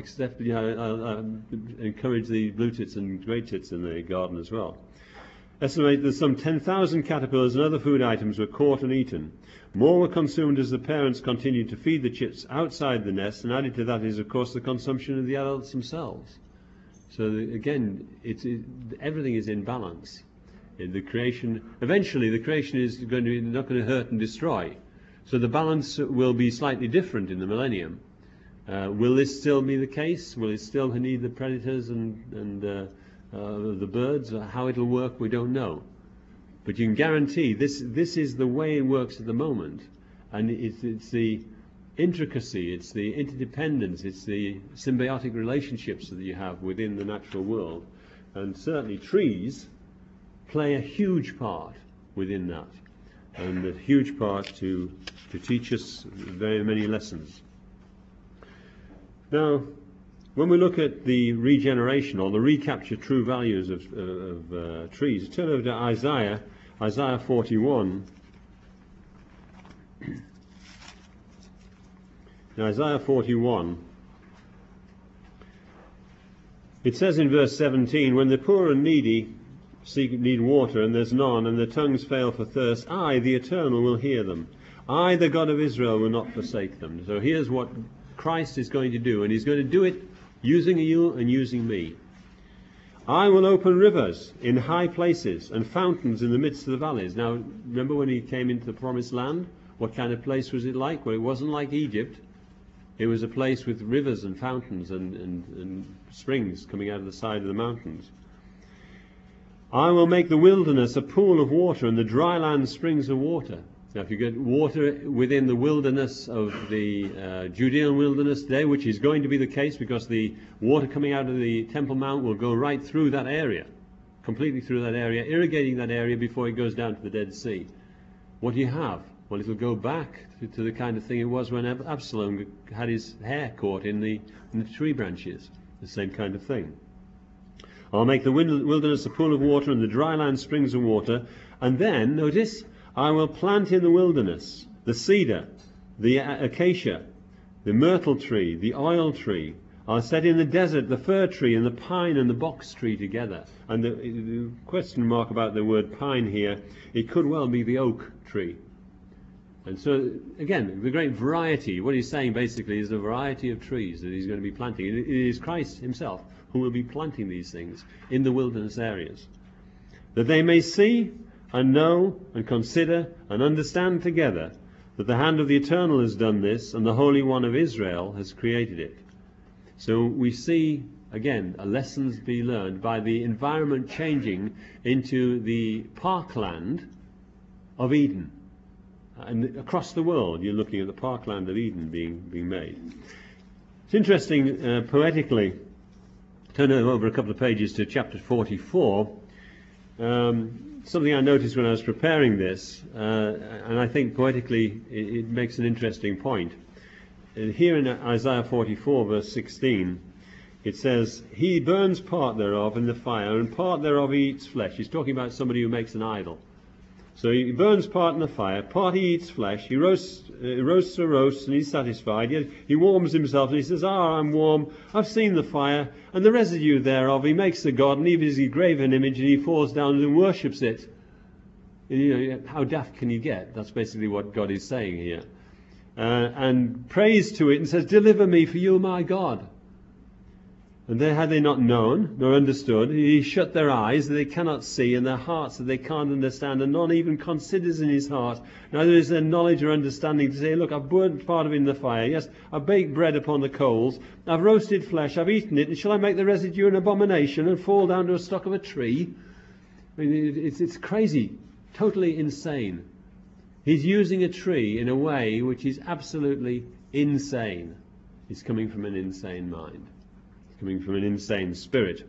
encourage the blue tits and great tits in the garden as well. Estimate that some 10,000 caterpillars and other food items were caught and eaten. More were consumed as the parents continued to feed the chicks outside the nest, and added to that is, of course, the consumption of the adults themselves. So again, everything is in balance. Eventually the creation is not going to hurt and destroy. So the balance will be slightly different in the millennium. Will this still be the case? Will it still need the predators and the birds? How it'll work, we don't know. But you can guarantee this is the way it works at the moment, and it's the intricacy, it's the interdependence, it's the symbiotic relationships that you have within the natural world. And certainly trees play a huge part within that, and a huge part to teach us very many lessons. Now, when we look at the regeneration or the recapture true values of trees, turn over to Isaiah 41. In Isaiah 41, it says in verse 17, when the poor and needy need water, and there's none, and their tongues fail for thirst, I, the Eternal, will hear them. I, the God of Israel, will not forsake them. So here's what Christ is going to do, and he's going to do it using you and using me. I will open rivers in high places and fountains in the midst of the valleys. Now, remember when he came into the promised land? What kind of place was it like? Well, it wasn't like Egypt. It was a place with rivers and fountains and springs coming out of the side of the mountains. I will make the wilderness a pool of water, and the dry land springs of water. Now, if you get water within the wilderness of the Judean wilderness today, which is going to be the case because the water coming out of the Temple Mount will go right through that area, completely through that area, irrigating that area before it goes down to the Dead Sea. What do you have? Well, it'll go back to the kind of thing it was when Absalom had his hair caught in the tree branches. The same kind of thing. I'll make the wilderness a pool of water, and the dry land springs of water. And then, notice, I will plant in the wilderness the cedar, the acacia, the myrtle tree, the oil tree. I'll set in the desert the fir tree and the pine and the box tree together. And the question mark about the word pine here, it could well be the oak tree. And so, again, the great variety, what he's saying basically is the variety of trees that he's going to be planting. It is Christ himself who will be planting these things in the wilderness areas, that they may see and know and consider and understand together that the hand of the Eternal has done this, and the Holy One of Israel has created it. So we see, again, lessons be learned by the environment changing into the parkland of Eden. And across the world, you're looking at the parkland of Eden being made. It's interesting, poetically, turn over a couple of pages to chapter 44. Something I noticed when I was preparing this, and I think poetically it makes an interesting point. Here in Isaiah 44, verse 16, it says, He burns part thereof in the fire, and part thereof he eats flesh. He's talking about somebody who makes an idol. So he burns part in the fire, part he eats flesh, he roasts a roast and he's satisfied. He warms himself and he says, I'm warm, I've seen the fire, and the residue thereof, he makes a god, and even he graves an image and he falls down and worships it. How daft can you get? That's basically what God is saying here. And prays to it and says, deliver me, for you are my God. And had they not known nor understood, he shut their eyes that they cannot see, and their hearts that they can't understand, and none even considers in his heart. Neither is there knowledge or understanding to say, look, I've burnt part of it in the fire. Yes, I've baked bread upon the coals. I've roasted flesh. I've eaten it. And shall I make the residue an abomination and fall down to a stock of a tree? I mean, it's crazy, totally insane. He's using a tree in a way which is absolutely insane. He's coming from an insane mind. Coming from an insane spirit.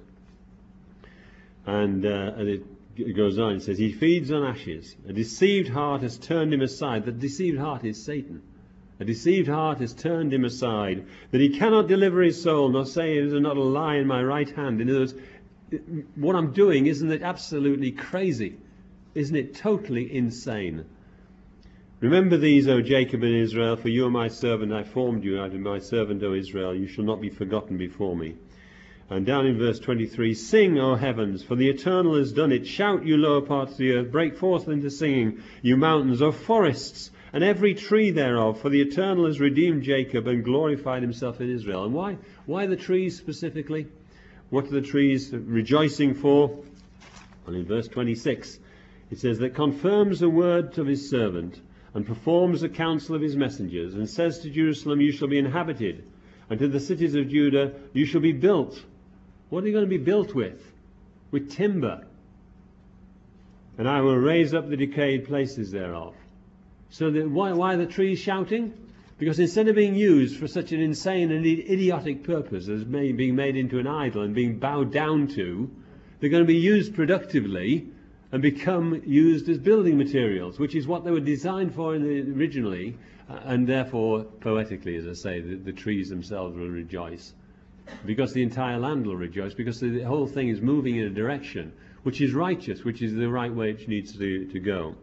And it goes on, it says, he feeds on ashes. A deceived heart has turned him aside. The deceived heart is Satan. A deceived heart has turned him aside, that he cannot deliver his soul, nor say, there is not a lie in my right hand. In other words, what I'm doing, isn't it absolutely crazy? Isn't it totally insane? Remember these, O Jacob and Israel, for you are my servant. I formed you out of my servant, O Israel. You shall not be forgotten before me. And down in verse 23, sing, O heavens, for the Eternal has done it. Shout, you lower parts of the earth. Break forth into singing, you mountains, O forests, and every tree thereof. For the Eternal has redeemed Jacob and glorified himself in Israel. And why the trees specifically? What are the trees rejoicing for? Well, in verse 26, it says, that confirms the word of his servant, and performs the counsel of his messengers, and says to Jerusalem, you shall be inhabited, and to the cities of Judah, you shall be built. What are you going to be built with? With timber. And I will raise up the decayed places thereof. So why are the trees shouting? Because instead of being used for such an insane and idiotic purpose as being made into an idol and being bowed down to, they're going to be used productively and become used as building materials, which is what they were designed for originally, and therefore, poetically, as I say, the trees themselves will rejoice. Because the entire land will rejoice, because the whole thing is moving in a direction which is righteous, which is the right way it needs to go.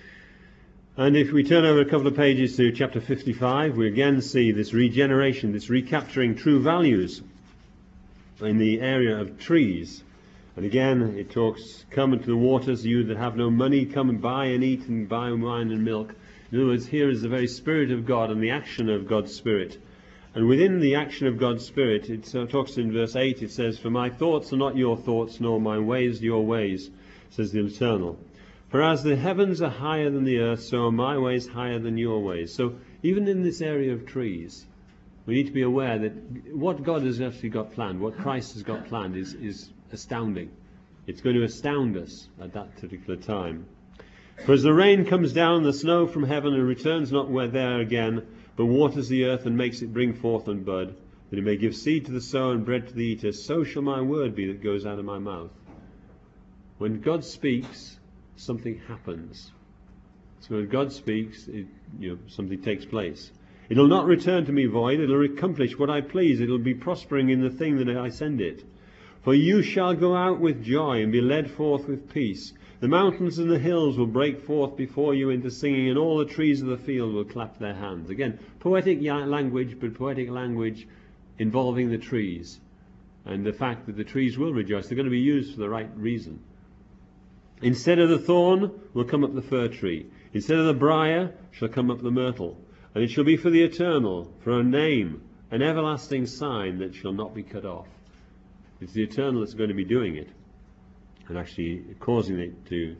And if we turn over a couple of pages to chapter 55, we again see this regeneration, this recapturing true values in the area of trees. And again, it talks, come into the waters, you that have no money, come and buy and eat and buy wine and milk. In other words, here is the very Spirit of God and the action of God's Spirit. And within the action of God's Spirit, it talks in verse 8, it says, for my thoughts are not your thoughts, nor my ways your ways, says the Eternal. For as the heavens are higher than the earth, so are my ways higher than your ways. So even in this area of trees, we need to be aware that what God has actually got planned, what Christ has got planned is astounding. It's going to astound us at that particular time. For as the rain comes down, the snow from heaven, and returns not where there again, but waters the earth and makes it bring forth and bud, that it may give seed to the sower and bread to the eater, so shall my word be that goes out of my mouth. When God speaks, something happens. So when God speaks, something takes place. It'll not return to me void, it'll accomplish what I please, it'll be prospering in the thing that I send it. For you shall go out with joy and be led forth with peace. The mountains and the hills will break forth before you into singing, and all the trees of the field will clap their hands. Again, poetic language, but poetic language involving the trees. And the fact that the trees will rejoice, they're going to be used for the right reason. Instead of the thorn will come up the fir tree. Instead of the briar shall come up the myrtle. And it shall be for the eternal, for a name, an everlasting sign that shall not be cut off. It's the eternal that's going to be doing it, and actually causing it to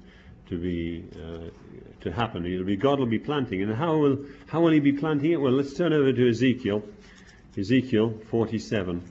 happen. It'll be God will be planting. And how will He be planting it? Well, let's turn over to Ezekiel 47.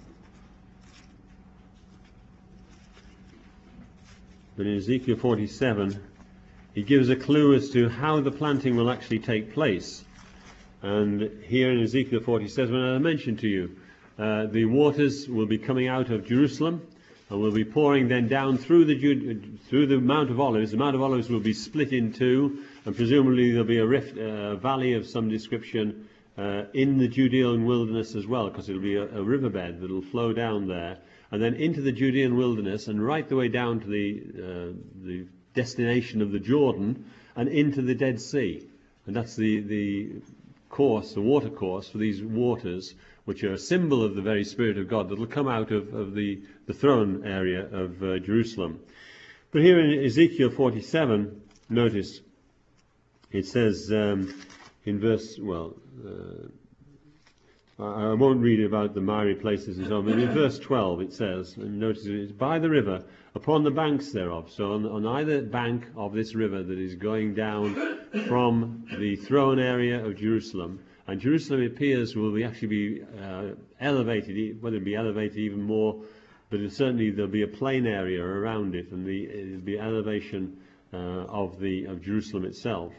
But in Ezekiel 47, he gives a clue as to how the planting will actually take place. And here in Ezekiel 47, I mentioned to you, the waters will be coming out of Jerusalem and will be pouring then down through the Mount of Olives. The Mount of Olives will be split in two, and presumably there'll be a rift, a valley of some description in the Judean wilderness as well, because it'll be a riverbed that will flow down there, and then into the Judean wilderness, and right the way down to the destination of the Jordan, and into the Dead Sea. And that's the water course for these waters, which are a symbol of the very Spirit of God that will come out of the throne area of Jerusalem. But here in Ezekiel 47, notice, it says in verse, I won't read about the miry places and so on, but in verse 12 it says, and notice it's by the river, upon the banks thereof. So on either bank of this river that is going down from the throne area of Jerusalem, and Jerusalem, it appears, will actually be elevated, whether it be elevated even more, but certainly there'll be a plain area around it, and it'll be elevation of Jerusalem itself.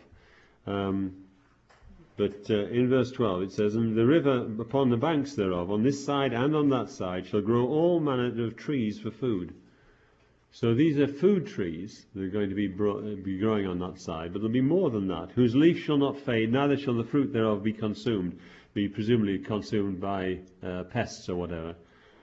But in verse 12 it says, and the river upon the banks thereof, on this side and on that side, shall grow all manner of trees for food. So these are food trees that are going to be growing on that side, but there'll be more than that, whose leaf shall not fade, neither shall the fruit thereof be consumed, be presumably consumed by pests or whatever.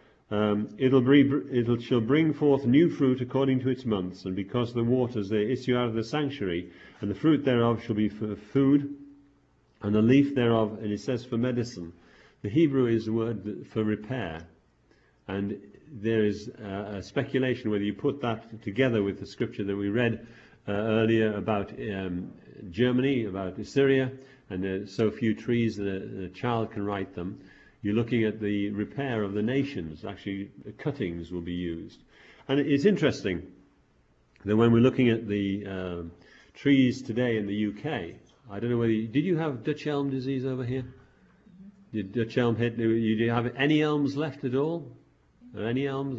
It shall bring forth new fruit according to its months, and because the waters they issue out of the sanctuary, and the fruit thereof shall be for food, and the leaf thereof, and it says for medicine. The Hebrew is the word for repair, and there is a speculation whether you put that together with the scripture that we read earlier about Germany, about Assyria, and there's so few trees that a child can write them. You're looking at the repair of the nations. Actually, cuttings will be used. And it's interesting that when we're looking at the trees today in the UK, I don't know whether did you have Dutch elm disease over here? Did Dutch elm hit? Do you have any elms left at all? Any elms?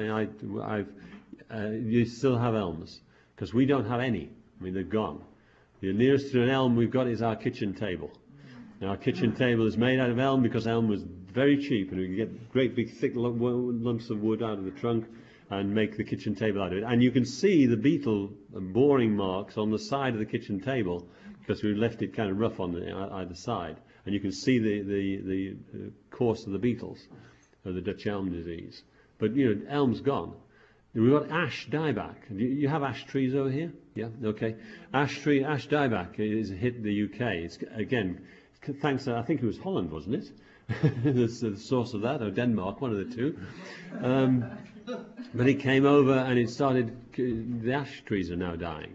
You still have elms, because we don't have any. I mean, they're gone. The nearest to an elm we've got is our kitchen table, Our kitchen table is made out of elm because elm was very cheap, and we could get great big thick lumps of wood out of the trunk and make the kitchen table out of it. And you can see the beetle boring marks on the side of the kitchen table because we left it kind of rough on either side. And you can see the course of the beetles of the Dutch elm disease. But elm's gone. We've got ash dieback. You have ash trees over here? Yeah, okay. Ash dieback has hit the UK. It's again thanks to, I think it was Holland, wasn't it? the source of that, or Denmark, one of the two. But it came over and it started. The ash trees are now dying.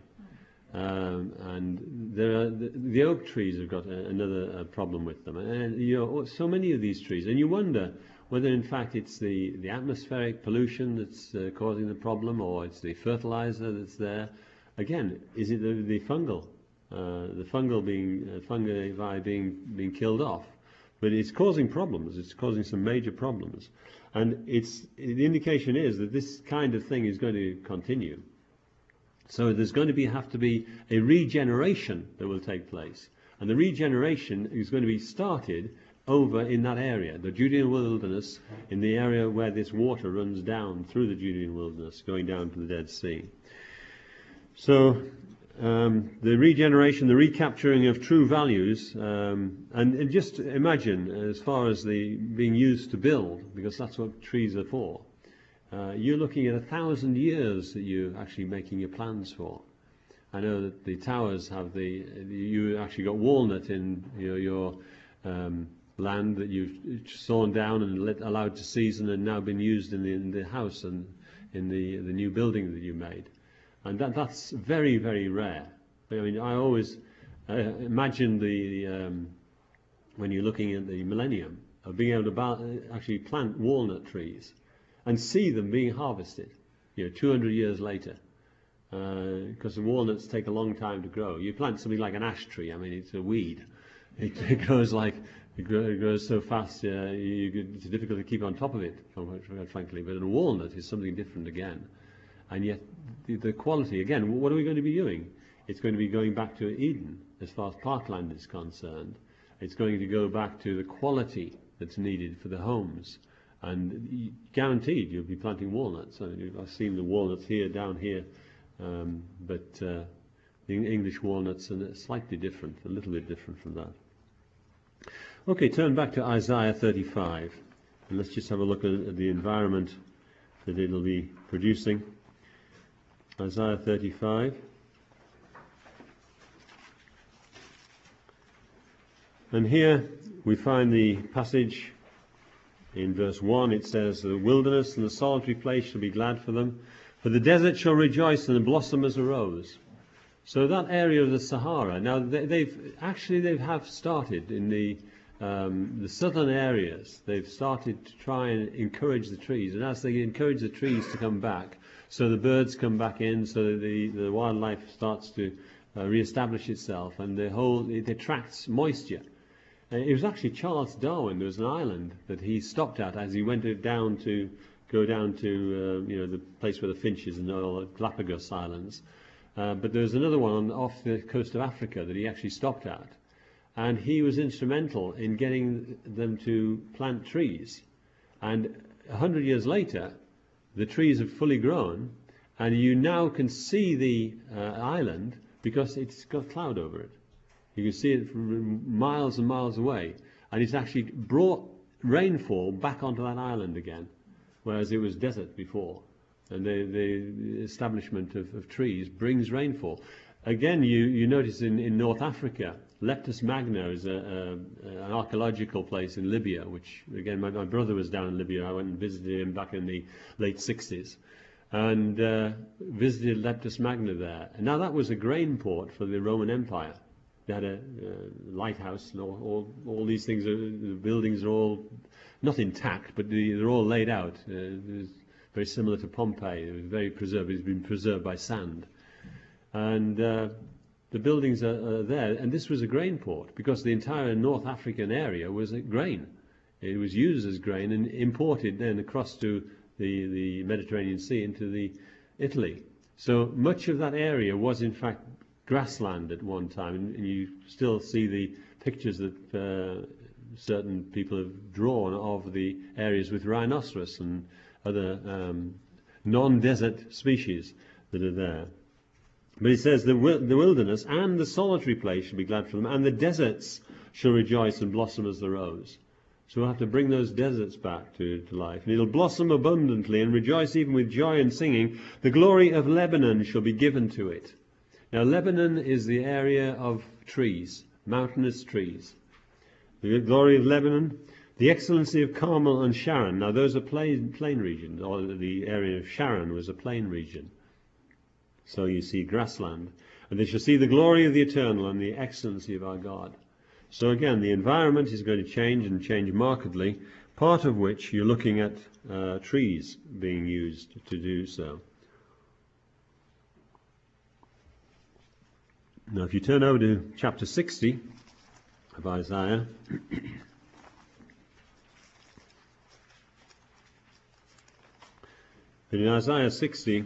And the oak trees have got another problem with them, and so many of these trees, and you wonder whether in fact it's the atmospheric pollution that's causing the problem, or it's the fertilizer that's there. Again, is it the fungal, fungi being killed off? But it's causing problems. It's causing some major problems, and the indication is that this kind of thing is going to continue. So there's going to have to be a regeneration that will take place. And the regeneration is going to be started over in that area, the Judean wilderness, in the area where this water runs down through the Judean wilderness, going down to the Dead Sea. So the regeneration, the recapturing of true values, and just imagine, as far as the being used to build, because that's what trees are for. You're looking at 1,000 years that you're actually making your plans for. I know that the towers have you actually got walnut in your land that you've sawn down and allowed to season, and now been used in the house and in the new building that you made. And that's very, very rare. I mean, I always imagine when you're looking at the millennium, of being able to actually plant walnut trees and see them being harvested, 200 years later, because the walnuts take a long time to grow. You plant something like an ash tree. I mean, it's a weed. It grows so fast. It's difficult to keep on top of it, frankly. But a walnut is something different again, and yet the quality again. What are we going to be doing? It's going to be going back to Eden as far as parkland is concerned. It's going to go back to the quality that's needed for the homes. And guaranteed you'll be planting walnuts. I've seen the walnuts down here, but the English walnuts are slightly different, a little bit different from that. Okay, turn back to Isaiah 35, and let's just have a look at the environment that it'll be producing. Isaiah 35. And here we find the passage. In verse 1 it says, "The wilderness and the solitary place shall be glad for them, for the desert shall rejoice and blossom as a rose." So that area of the Sahara, now they've started in the southern areas. They've started to try and encourage the trees, and as they encourage the trees to come back, so the birds come back in, so the wildlife starts to re-establish itself, and it attracts moisture. It was actually Charles Darwin. There was an island that he stopped at as he went down to the place where the finches and all the Galapagos Islands. But there was another one off the coast of Africa that he actually stopped at, and he was instrumental in getting them to plant trees. And 100 years later, the trees have fully grown, and you now can see the island because it's got cloud over it. You can see it from miles and miles away, and it's actually brought rainfall back onto that island again, whereas it was desert before. And the establishment of trees brings rainfall. Again, you notice in North Africa, Leptis Magna is an archaeological place in Libya, which, again, my brother was down in Libya. I went and visited him back in the late 60s, and visited Leptis Magna there. And now that was a grain port for the Roman Empire. They had a lighthouse, and all these things. The buildings are all not intact, but they're all laid out. It's very similar to Pompeii. It was very preserved. It's been preserved by sand, and the buildings are there. And this was a grain port because the entire North African area was grain. It was used as grain and imported then across to the Mediterranean Sea into Italy. So much of that area was in fact grassland at one time, and you still see the pictures that certain people have drawn of the areas with rhinoceros and other non-desert species that are there. But he says the wilderness and the solitary place shall be glad for them, and the deserts shall rejoice and blossom as the rose. So we'll have to bring those deserts back to life. And it'll blossom abundantly and rejoice even with joy and singing. The glory of Lebanon shall be given to it. Now Lebanon is the area of trees, mountainous trees. The glory of Lebanon, the excellency of Carmel and Sharon. Now those are plain regions, or the area of Sharon was a plain region. So you see grassland. And they shall see the glory of the Eternal and the excellency of our God. So again, the environment is going to change and change markedly, part of which you're looking at trees being used to do so. Now if you turn over to chapter 60 of Isaiah, in Isaiah 60,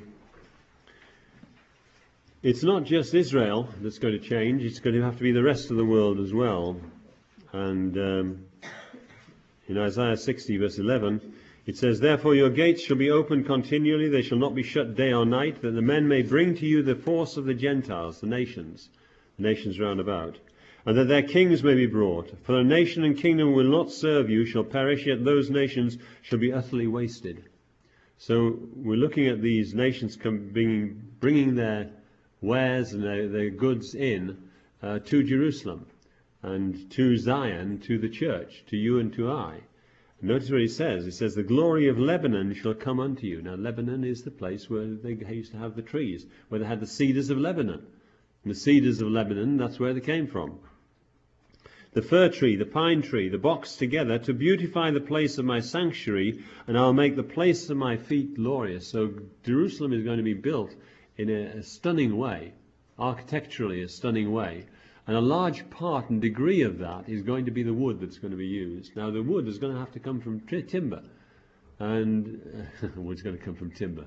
it's not just Israel that's going to change, it's going to have to be the rest of the world as well. And in Isaiah 60 verse 11, it says, Therefore your gates shall be opened continually, they shall not be shut day or night, that the men may bring to you the force of the Gentiles, the nations round about, and that their kings may be brought. For a nation and kingdom will not serve you, shall perish, yet those nations shall be utterly wasted. So we're looking at these nations bringing their wares and their goods in to Jerusalem and to Zion, to the church, to you and to I. Notice what he says. He says, the glory of Lebanon shall come unto you. Now Lebanon is the place where they used to have the trees, where they had the cedars of Lebanon. And the cedars of Lebanon, that's where they came from. The fir tree, the pine tree, the box together, to beautify the place of my sanctuary, and I'll make the place of my feet glorious. So Jerusalem is going to be built in a stunning way, architecturally a stunning way. And a large part and degree of that is going to be the wood that's going to be used. Now the wood is going to have to come from timber. And wood's going to come from timber.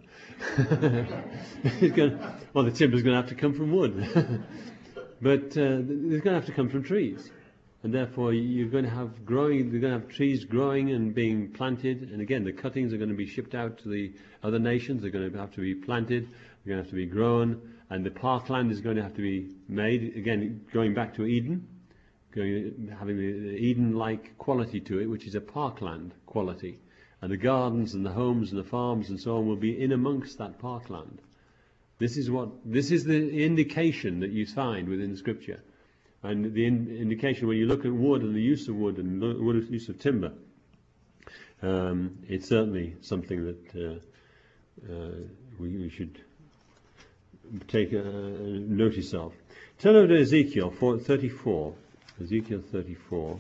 The timber's going to have to come from wood. But it's going to have to come from trees. And therefore you're going to have trees growing and being planted. And again, the cuttings are going to be shipped out to the other nations. They're going to have to be planted. They're going to have to be grown. And the parkland is going to have to be made. Again, going back to Eden. Having the Eden-like quality to it, which is a parkland quality. And the gardens and the homes and the farms and so on will be in amongst that parkland. This is the indication that you find within the Scripture. And the indication when you look at wood and the use of wood and the use of timber, it's certainly something that we should take notice of. Turn over to Ezekiel 34. Ezekiel 34.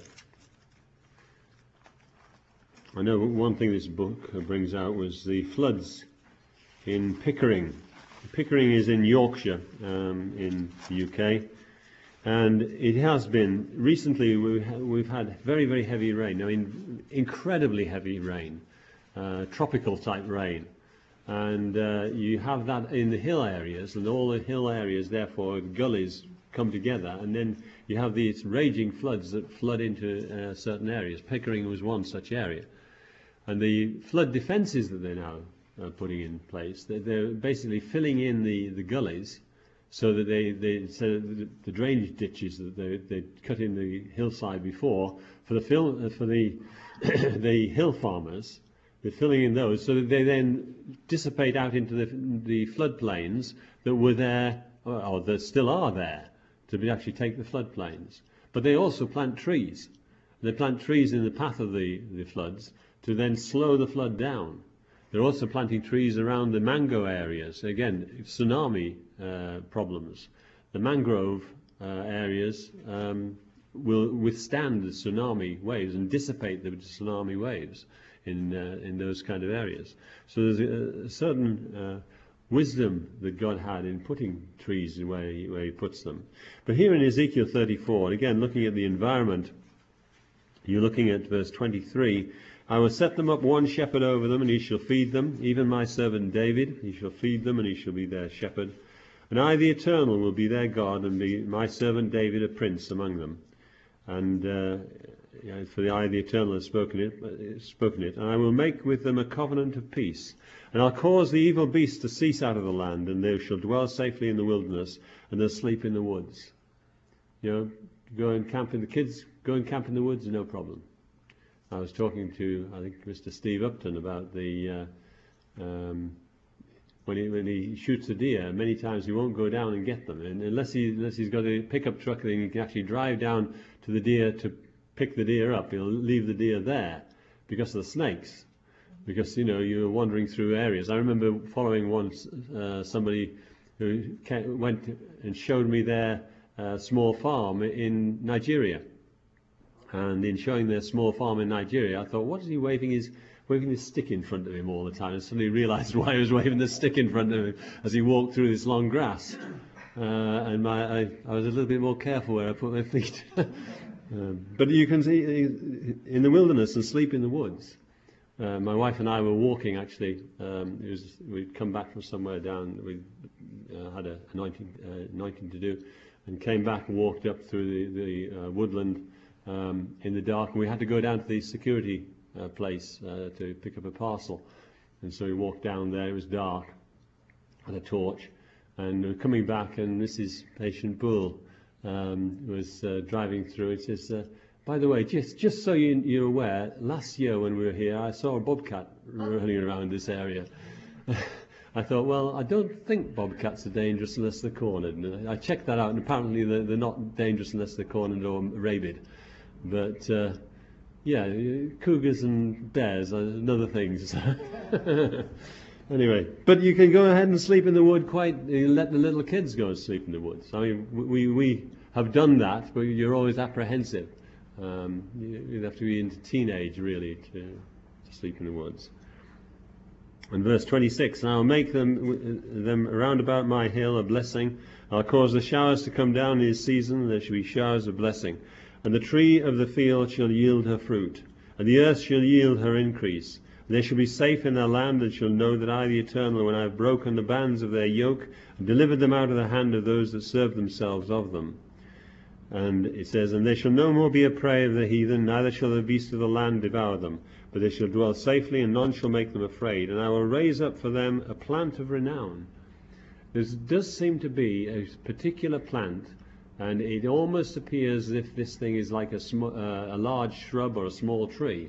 I know one thing this book brings out was the floods in Pickering. Pickering is in Yorkshire, in the UK. And it has been, recently we've had very, very heavy rain. I mean, incredibly heavy rain, tropical type rain. And you have that in the hill areas, and all the hill areas, therefore, gullies come together. And then you have these raging floods that flood into certain areas. Pickering was one such area. And the flood defences that they're now putting in place, they're basically filling in the gullies, so that the drainage ditches that they cut in the hillside before for the hill farmers, they're filling in those so that they then dissipate out into the floodplains that were there or that still are there to actually take the floodplains. But they also plant trees. They plant trees in the path of the floods to then slow the flood down. They're also planting trees around the mango areas. Again, tsunami problems. The mangrove areas will withstand the tsunami waves and dissipate the tsunami waves in those kind of areas. So there's a certain wisdom that God had in putting trees where he puts them. But here in Ezekiel 34, and again looking at the environment, you're looking at verse 23. I will set them up one shepherd over them, and he shall feed them, even my servant David. He shall feed them, and he shall be their shepherd. And I, the Eternal, will be their God, and be my servant David a prince among them. And for the I, the Eternal, has spoken it. And I will make with them a covenant of peace. And I'll cause the evil beasts to cease out of the land, and they shall dwell safely in the wilderness, and they'll sleep in the woods. Go and camp in the kids, go and camp in the woods, no problem. I was talking to, I think, Mr. Steve Upton about the when he shoots a deer. Many times he won't go down and get them, and unless he's got a pickup truck, then he can actually drive down to the deer to pick the deer up. He'll leave the deer there because of the snakes. Because you're wandering through areas. I remember following once somebody who went and showed me their small farm in Nigeria. And in showing their small farm in Nigeria, I thought, what is he waving his stick in front of him all the time? And suddenly realised why he was waving the stick in front of him as he walked through this long grass. And I was a little bit more careful where I put my feet. But you can see in the wilderness and sleep in the woods. My wife and I were walking, actually. We'd come back from somewhere down. We had an anointing to do, and came back and walked up through the woodland in the dark. And we had to go down to the security place to pick up a parcel. And so we walked down there. It was dark. Had a torch, and we were coming back. And Mrs. Patient Bull was driving through. It says, by the way, just so you're aware, last year when we were here, I saw a bobcat running around this area. I thought, well, I don't think bobcats are dangerous unless they're cornered. And I checked that out, and apparently they're not dangerous unless they're cornered or rabid. But, cougars and bears are another things. Anyway, but you can go ahead and sleep in the wood let the little kids go and sleep in the woods. I mean, we have done that, but you're always apprehensive. You'd have to be into teenage, really, to sleep in the woods. And verse 26, and I'll make them round about my hill a blessing. I'll cause the showers to come down in his season. There shall be showers of blessing. And the tree of the field shall yield her fruit, and the earth shall yield her increase. And they shall be safe in their land, and shall know that I, the Eternal, when I have broken the bands of their yoke, and delivered them out of the hand of those that serve themselves of them. And it says, and they shall no more be a prey of the heathen, neither shall the beasts of the land devour them, but they shall dwell safely, and none shall make them afraid. And I will raise up for them a plant of renown. There does seem to be a particular plant, and it almost appears as if this thing is like a large shrub or a small tree.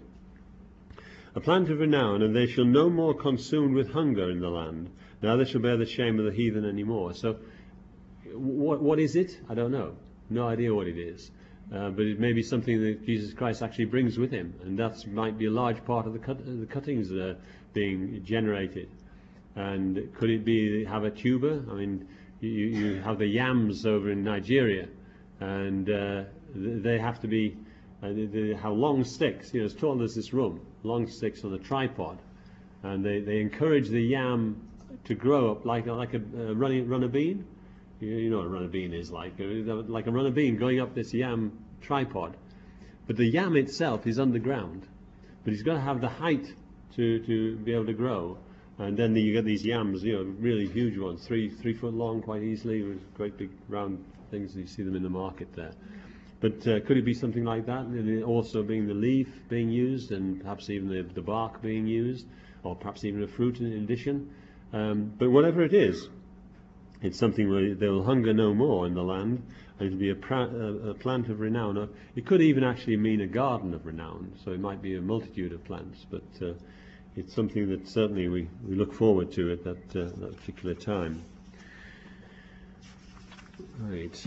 A plant of renown, and they shall no more consumed with hunger in the land, neither shall bear the shame of the heathen any more. So, what is it? I don't know. No idea what it is. But it may be something that Jesus Christ actually brings with him, and that might be a large part of the cuttings that are being generated. And could it be have a tuber? I mean, you have the yams over in Nigeria, and they have to be they have long sticks, as tall as this room, long sticks on a tripod, and they encourage the yam to grow up like a runner bean. You know what a runner bean is like a runner bean going up this yam tripod. But the yam itself is underground, but he's got to have the height to be able to grow. And then you get these yams, really huge ones, 3 foot long quite easily, with great big round things. You see them in the market there. But could it be something like that? And also being the leaf being used, and perhaps even the bark being used, or perhaps even a fruit in addition. But whatever it is, it's something where they will hunger no more in the land, and it'll be a plant of renown. It could even actually mean a garden of renown, so it might be a multitude of plants, but it's something that certainly we look forward to at that particular time. Right.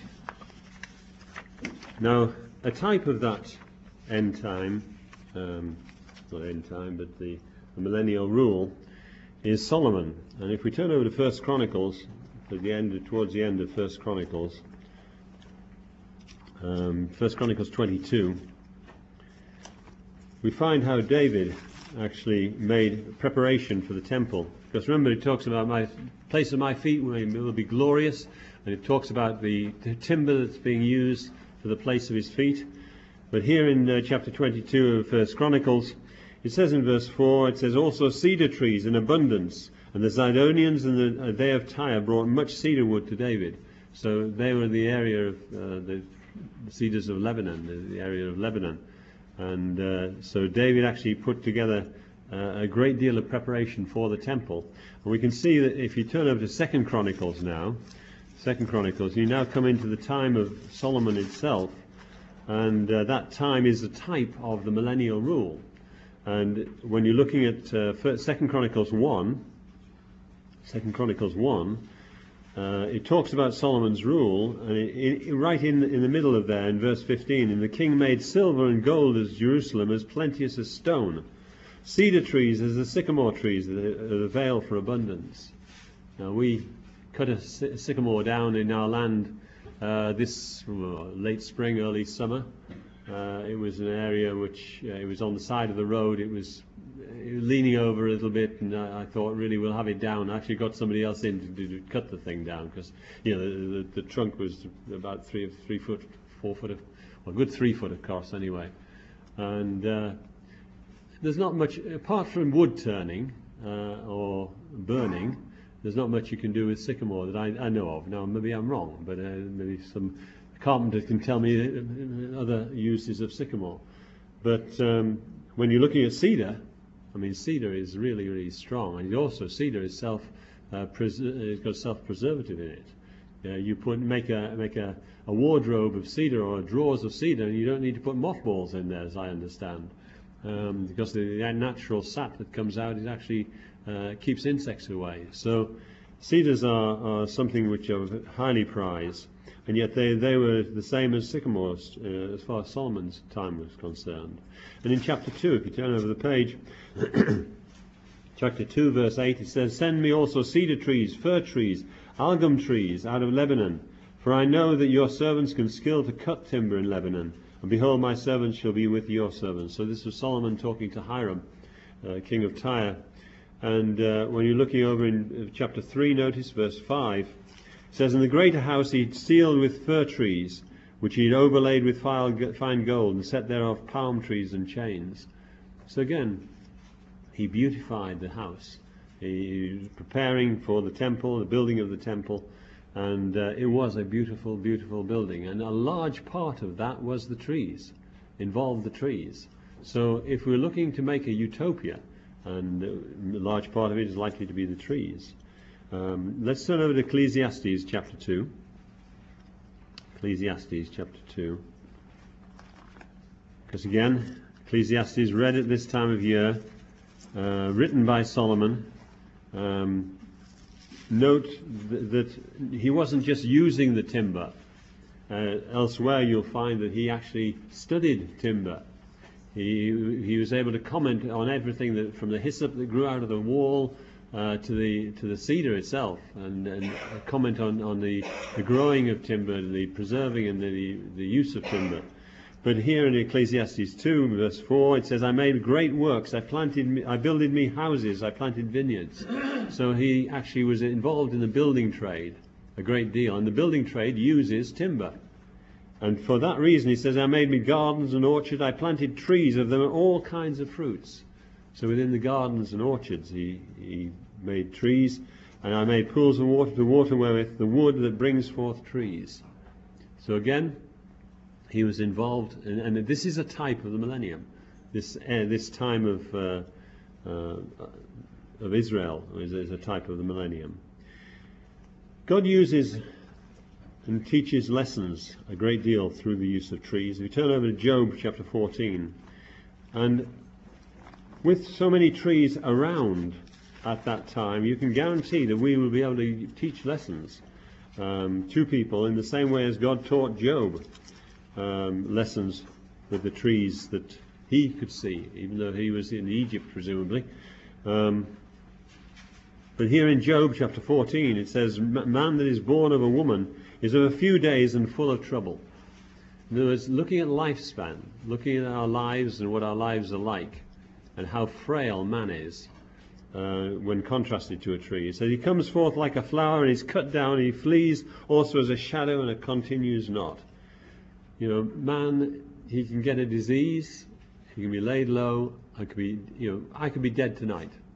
Now, a type of that end time, not end time, but the millennial rule, is Solomon. And if we turn over to 1 Chronicles, towards the end of 1 Chronicles, 1 Chronicles 22, we find how David actually made preparation for the temple. Because remember, it talks about my place of my feet will be glorious, and it talks about the timber that's being used for the place of his feet. But here in chapter 22 of 1 Chronicles, it says in verse 4, it says, also cedar trees in abundance, And the Zidonians and they of Tyre brought much cedar wood to David. So they were in the area of the cedars of Lebanon, the area of Lebanon. And so David actually put together a great deal of preparation for the temple. And we can see that if you turn over to 2 Chronicles now, 2 Chronicles, you now come into the time of Solomon itself. And that time is a type of the millennial rule. And when you're looking at 2 Chronicles 1, 2 Chronicles 1, it talks about Solomon's rule, and right in the middle of there, in verse 15, and the king made silver and gold as Jerusalem, as plenteous as stone, cedar trees as the sycamore trees that avail for abundance. Now we cut a sycamore down in our land this late spring, early summer. It was an area which it was on the side of the road. It was leaning over a little bit, and I thought, really, we'll have it down. I actually got somebody else in to cut the thing down, because the trunk was about 3 foot, 4 foot, a good 3 foot across anyway. And there's not much apart from wood turning or burning. There's not much you can do with sycamore that I know of. Now maybe I'm wrong, but maybe some carpenter can tell me other uses of sycamore. But when you're looking at cedar, I mean, cedar is really, really strong, and also cedar is it's got self-preservative in it. You make a wardrobe of cedar or drawers of cedar, and you don't need to put mothballs in there, as I understand, because the natural sap that comes out is actually keeps insects away. So cedars are something which are highly prized, and yet they were the same as sycamores as far as Solomon's time was concerned. And in chapter 2, if you turn over the page, chapter 2, verse 8, it says, "Send me also cedar trees, fir trees, algum trees out of Lebanon, for I know that your servants can skill to cut timber in Lebanon, and behold, my servants shall be with your servants." So this was Solomon talking to Hiram, king of Tyre. And when you're looking over in chapter 3, notice verse 5, it says, "In the greater house he sealed with fir trees, which he had overlaid with fine gold, and set thereof palm trees and chains." So again, he beautified the house. He was preparing for the temple, the building of the temple, and it was a beautiful, beautiful building. And a large part of that was the trees, involved the trees. So if we're looking to make a utopia, and a large part of it is likely to be the trees. Let's turn over to Ecclesiastes chapter 2. Ecclesiastes chapter 2. Because again, Ecclesiastes read at this time of year, written by Solomon. Note that he wasn't just using the timber. Elsewhere you'll find that he actually studied timber. He was able to comment on everything that, from the hyssop that grew out of the wall to the cedar itself, and comment on the growing of timber, the preserving and the use of timber. But here in Ecclesiastes 2, verse 4, it says, "I made great works, I builded me houses, I planted vineyards." So he actually was involved in the building trade a great deal, and the building trade uses timber. And for that reason, he says, "I made me gardens and orchards, I planted trees of them, all kinds of fruits." So within the gardens and orchards, he made trees, and I made pools of water to water wherewith the wood that brings forth trees. So again, he was involved, and this is a type of the millennium. This time of Israel is a type of the millennium. God uses and teaches lessons a great deal through the use of trees. If you turn over to Job chapter 14, and with so many trees around at that time, you can guarantee that we will be able to teach lessons to people in the same way as God taught Job lessons with the trees that he could see, even though he was in Egypt presumably. But here in Job chapter 14 it says, "Man that is born of a woman is of a few days and full of trouble." In other words, looking at lifespan, looking at our lives and what our lives are like, and how frail man is when contrasted to a tree. So he comes forth like a flower and is cut down, and he flees also as a shadow and it continues not. You know, man, he can get a disease, he can be laid low, I could be dead tonight.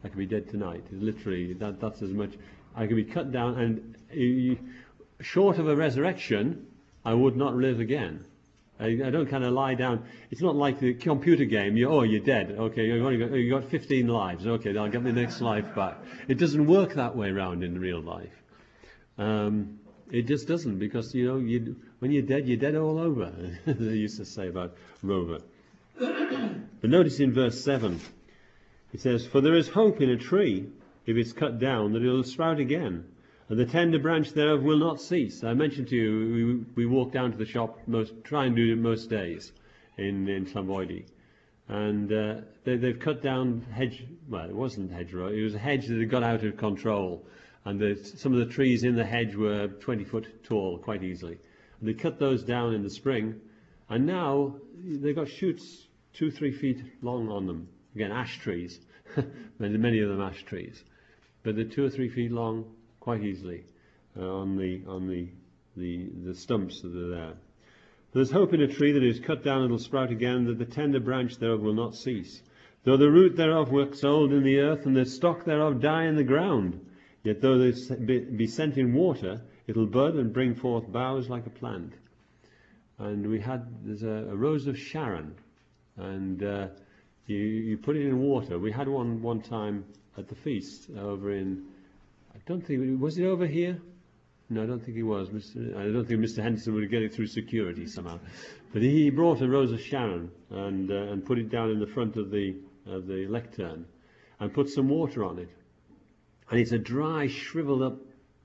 I could be dead tonight. Literally, that's as much. I could be cut down, and short of a resurrection, I would not live again. I don't kind of lie down. It's not like the computer game. You're dead. Okay, you got 15 lives. Okay, I'll get the next life back. It doesn't work that way around in real life. It just doesn't, because when you're dead all over. They used to say about Rover. But notice in verse 7, it says, "For there is hope in a tree, if it's cut down, that it will sprout again, and the tender branch thereof will not cease." I mentioned to you, we walk down to the shop, try and do it most days in Llanboidy. And they've cut down hedge. Well, it wasn't hedgerow. It was a hedge that had got out of control. And some of the trees in the hedge were 20 foot tall quite easily. And they cut those down in the spring. And now they've got shoots 2-3 feet long on them. Again, ash trees. Many of them ash trees. But they're 2 or 3 feet long quite easily on the stumps that are there. There's hope in a tree that is cut down and will sprout again, that the tender branch thereof will not cease. Though the root thereof works old in the earth, and the stock thereof die in the ground, yet though they be sent in water, it'll bud and bring forth boughs like a plant. And there's a rose of Sharon, and you put it in water. We had one time at the feast over in, was it over here? No, I don't think he was. I don't think Mr. Henderson would get it through security somehow. But he brought a rose of Sharon and put it down in the front of the lectern and put some water on it. And it's a dry, shriveled up,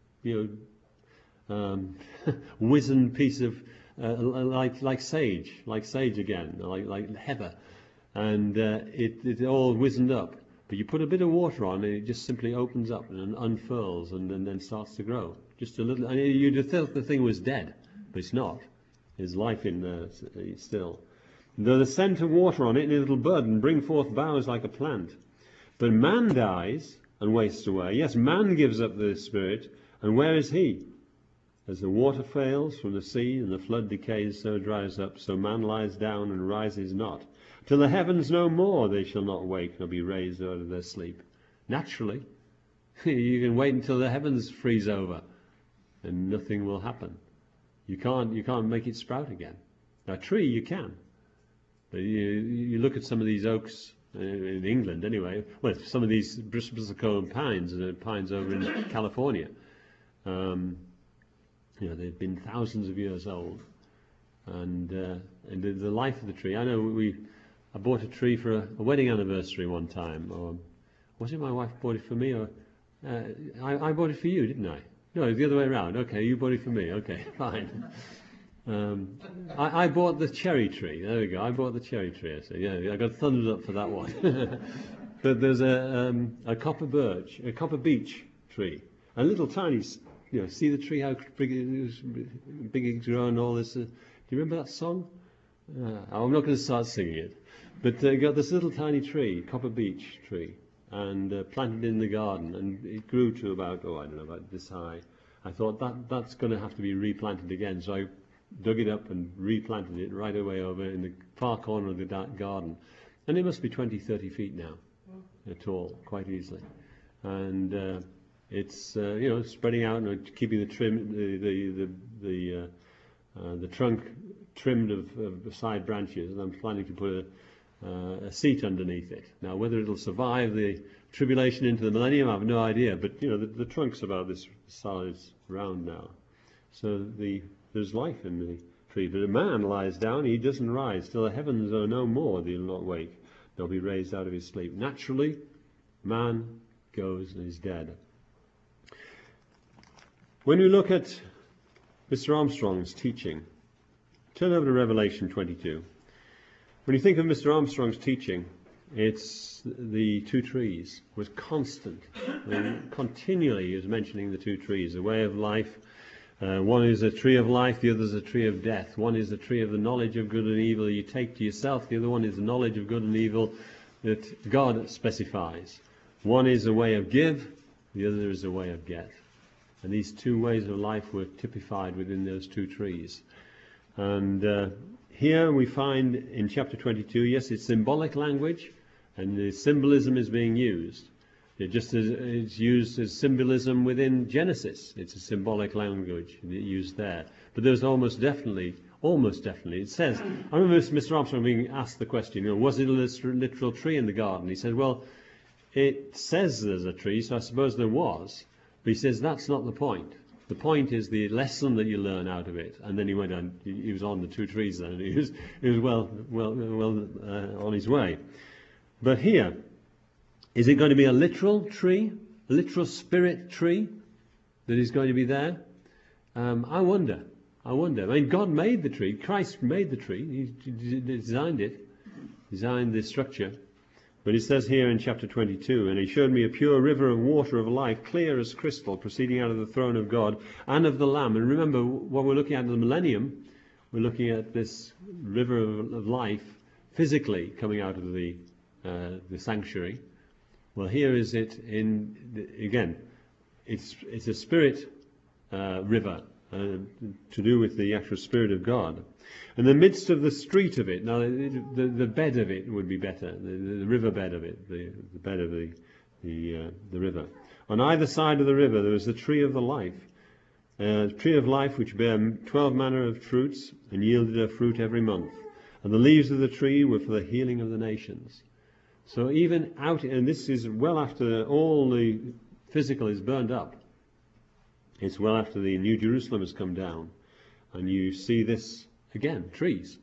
wizened piece of like sage again, like heather, and it all wizened up. But you put a bit of water on, and it just simply opens up and unfurls, and then starts to grow. Just a little, and you'd have thought the thing was dead, but it's not. There's life in there still. Though the scent of water on it, and it'll bud and bring forth boughs like a plant. But man dies and wastes away. Yes, man gives up the spirit, and where is he? As the water fails from the sea, and the flood decays, so dries up, so man lies down and rises not. Till the heavens no more, they shall not wake, nor be raised out of their sleep. Naturally, you can wait until the heavens freeze over, and nothing will happen. You can't make it sprout again. Now, a tree you can, but you look at some of these oaks in England anyway. Well, some of these bristlecone pines, pines over in California. They've been thousands of years old, and the life of the tree. I know I bought a tree for a wedding anniversary one time, or was it my wife bought it for me, or I bought it for you, didn't I? No, the other way around. Okay, you bought it for me. Okay, fine. I bought the cherry tree. There we go. I bought the cherry tree. I said, yeah, I got thundered up for that one. But there's a copper beech tree, a little tiny. See the tree, how big it's grown, all this. Do you remember that song? I'm not going to start singing it. But got this little tiny tree, copper beech tree, and planted in the garden, and it grew to about this high. I thought that's going to have to be replanted again, so I dug it up and replanted it right away over in the far corner of the garden. And it must be 20-30 feet now, tall, quite easily. And it's spreading out and keeping the trunk trimmed of side branches, and I'm planning to put a seat underneath it. Now, whether it'll survive the tribulation into the millennium, I have no idea. But the trunk's about this size round now, so there's life in the tree. But a man lies down; he doesn't rise till the heavens are no more. They'll not wake; they'll be raised out of his sleep. Naturally, man goes and is dead. When we look at Mr. Armstrong's teaching, turn over to Revelation 22. When you think of Mr. Armstrong's teaching, it's the two trees was constant. Continually he was mentioning the two trees, the way of life. One is a tree of life, the other is a tree of death. One is the tree of the knowledge of good and evil you take to yourself. The other one is the knowledge of good and evil that God specifies. One is a way of give, the other is a way of get. And these two ways of life were typified within those two trees. And here we find in chapter 22, yes, it's symbolic language, and the symbolism is being used. just as it's used as symbolism within Genesis. It's a symbolic language used there. But there's almost definitely, it says, I remember Mr. Armstrong being asked the question, was it a literal tree in the garden? He said, well, it says there's a tree, so I suppose there was. But he says that's not the point. The point is the lesson that you learn out of it. And then he went on, he was on the 2 trees then, and he was well on his way. But here, is it going to be a literal tree, a literal spirit tree that is going to be there? I wonder. I mean, God made the tree. Christ made the tree. He designed it, designed the structure. But it says here in chapter 22, and he showed me a pure river of water of life, clear as crystal, proceeding out of the throne of God and of the Lamb. And remember, what we're looking at in the millennium, we're looking at this river of life physically coming out of the sanctuary. Well, here is it again, it's a spirit river to do with the actual Spirit of God. In the midst of the street of it, now the bed of it would be better, the river bed of it, the bed of the river. On either side of the river there was the tree of the life, a tree of life which bare 12 manner of fruits and yielded her fruit every month. And the leaves of the tree were for the healing of the nations. So even out, and this is well after all the physical is burned up. It's well after the New Jerusalem has come down. And you see this again, trees.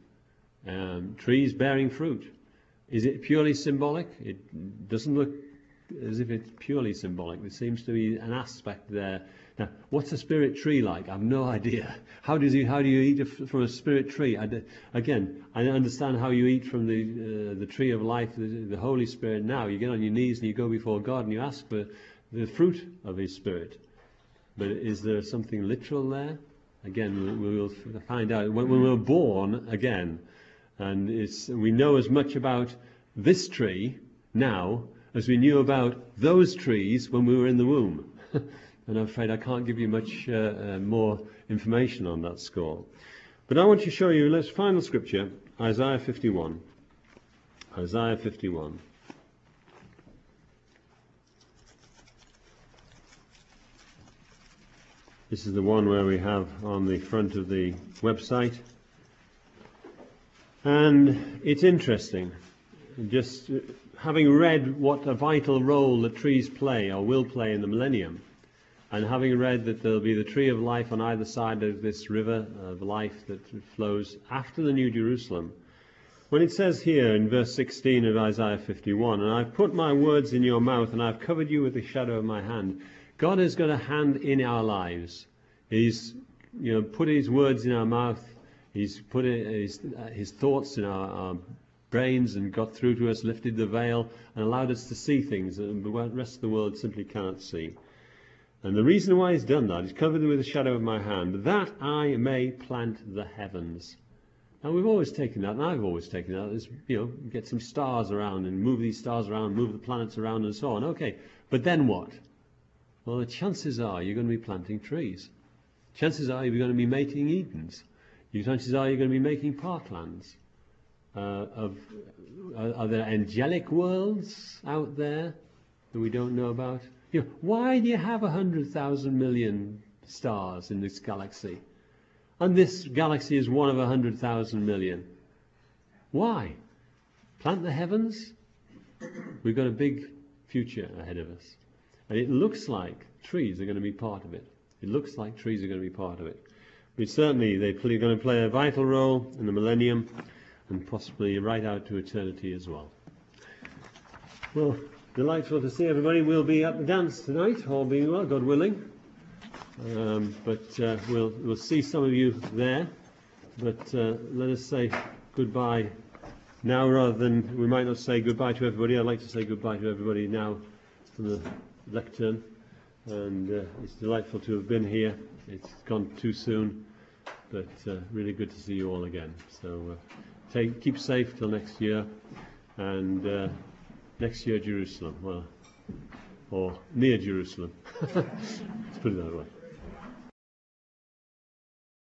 Trees bearing fruit. Is it purely symbolic? It doesn't look as if it's purely symbolic. There seems to be an aspect there. Now, what's a spirit tree like? I have no idea. How do you eat from a spirit tree? Again, I understand how you eat from the tree of life, the Holy Spirit. Now you get on your knees and you go before God and you ask for the fruit of His Spirit. But is there something literal there? Again, we will find out when we're born again, and we know as much about this tree now as we knew about those trees when we were in the womb. And I'm afraid I can't give you much more information on that score. But I want to show you, let's final scripture, Isaiah 51. Isaiah 51. This is the one where we have on the front of the website. And it's interesting, just having read what a vital role that trees play or will play in the millennium, and having read that there'll be the tree of life on either side of this river of life that flows after the New Jerusalem. When it says here in verse 16 of Isaiah 51, and I've put my words in your mouth and I've covered you with the shadow of my hand. God has got a hand in our lives. He's put His words in our mouth. He's put his thoughts in our brains and got through to us, lifted the veil and allowed us to see things that the rest of the world simply cannot see. And the reason why He's done that, He's covered with the shadow of my hand, that I may plant the heavens. Now we've always taken that, and I've always taken that, as, get some stars around and move these stars around, move the planets around and so on. Okay, but then what? Well, the chances are you're going to be planting trees. Chances are you're going to be making Edens. Chances are you're going to be making parklands. Are there angelic worlds out there that we don't know about? Why do you have 100,000 million stars in this galaxy? And this galaxy is one of 100,000 million. Why? Plant the heavens? We've got a big future ahead of us. And it looks like trees are going to be part of it. It looks like trees are going to be part of it. But certainly they're going to play a vital role in the millennium and possibly right out to eternity as well. Well, delightful to see everybody. We'll be at the dance tonight, all being well, God willing. But we'll see some of you there. But let us say goodbye now, rather than we might not say goodbye to everybody. I'd like to say goodbye to everybody now from the lectern. And it's delightful to have been here. It's gone too soon, but really good to see you all again. So keep safe till next year, and next year Jerusalem, or near Jerusalem. Let's put it that way.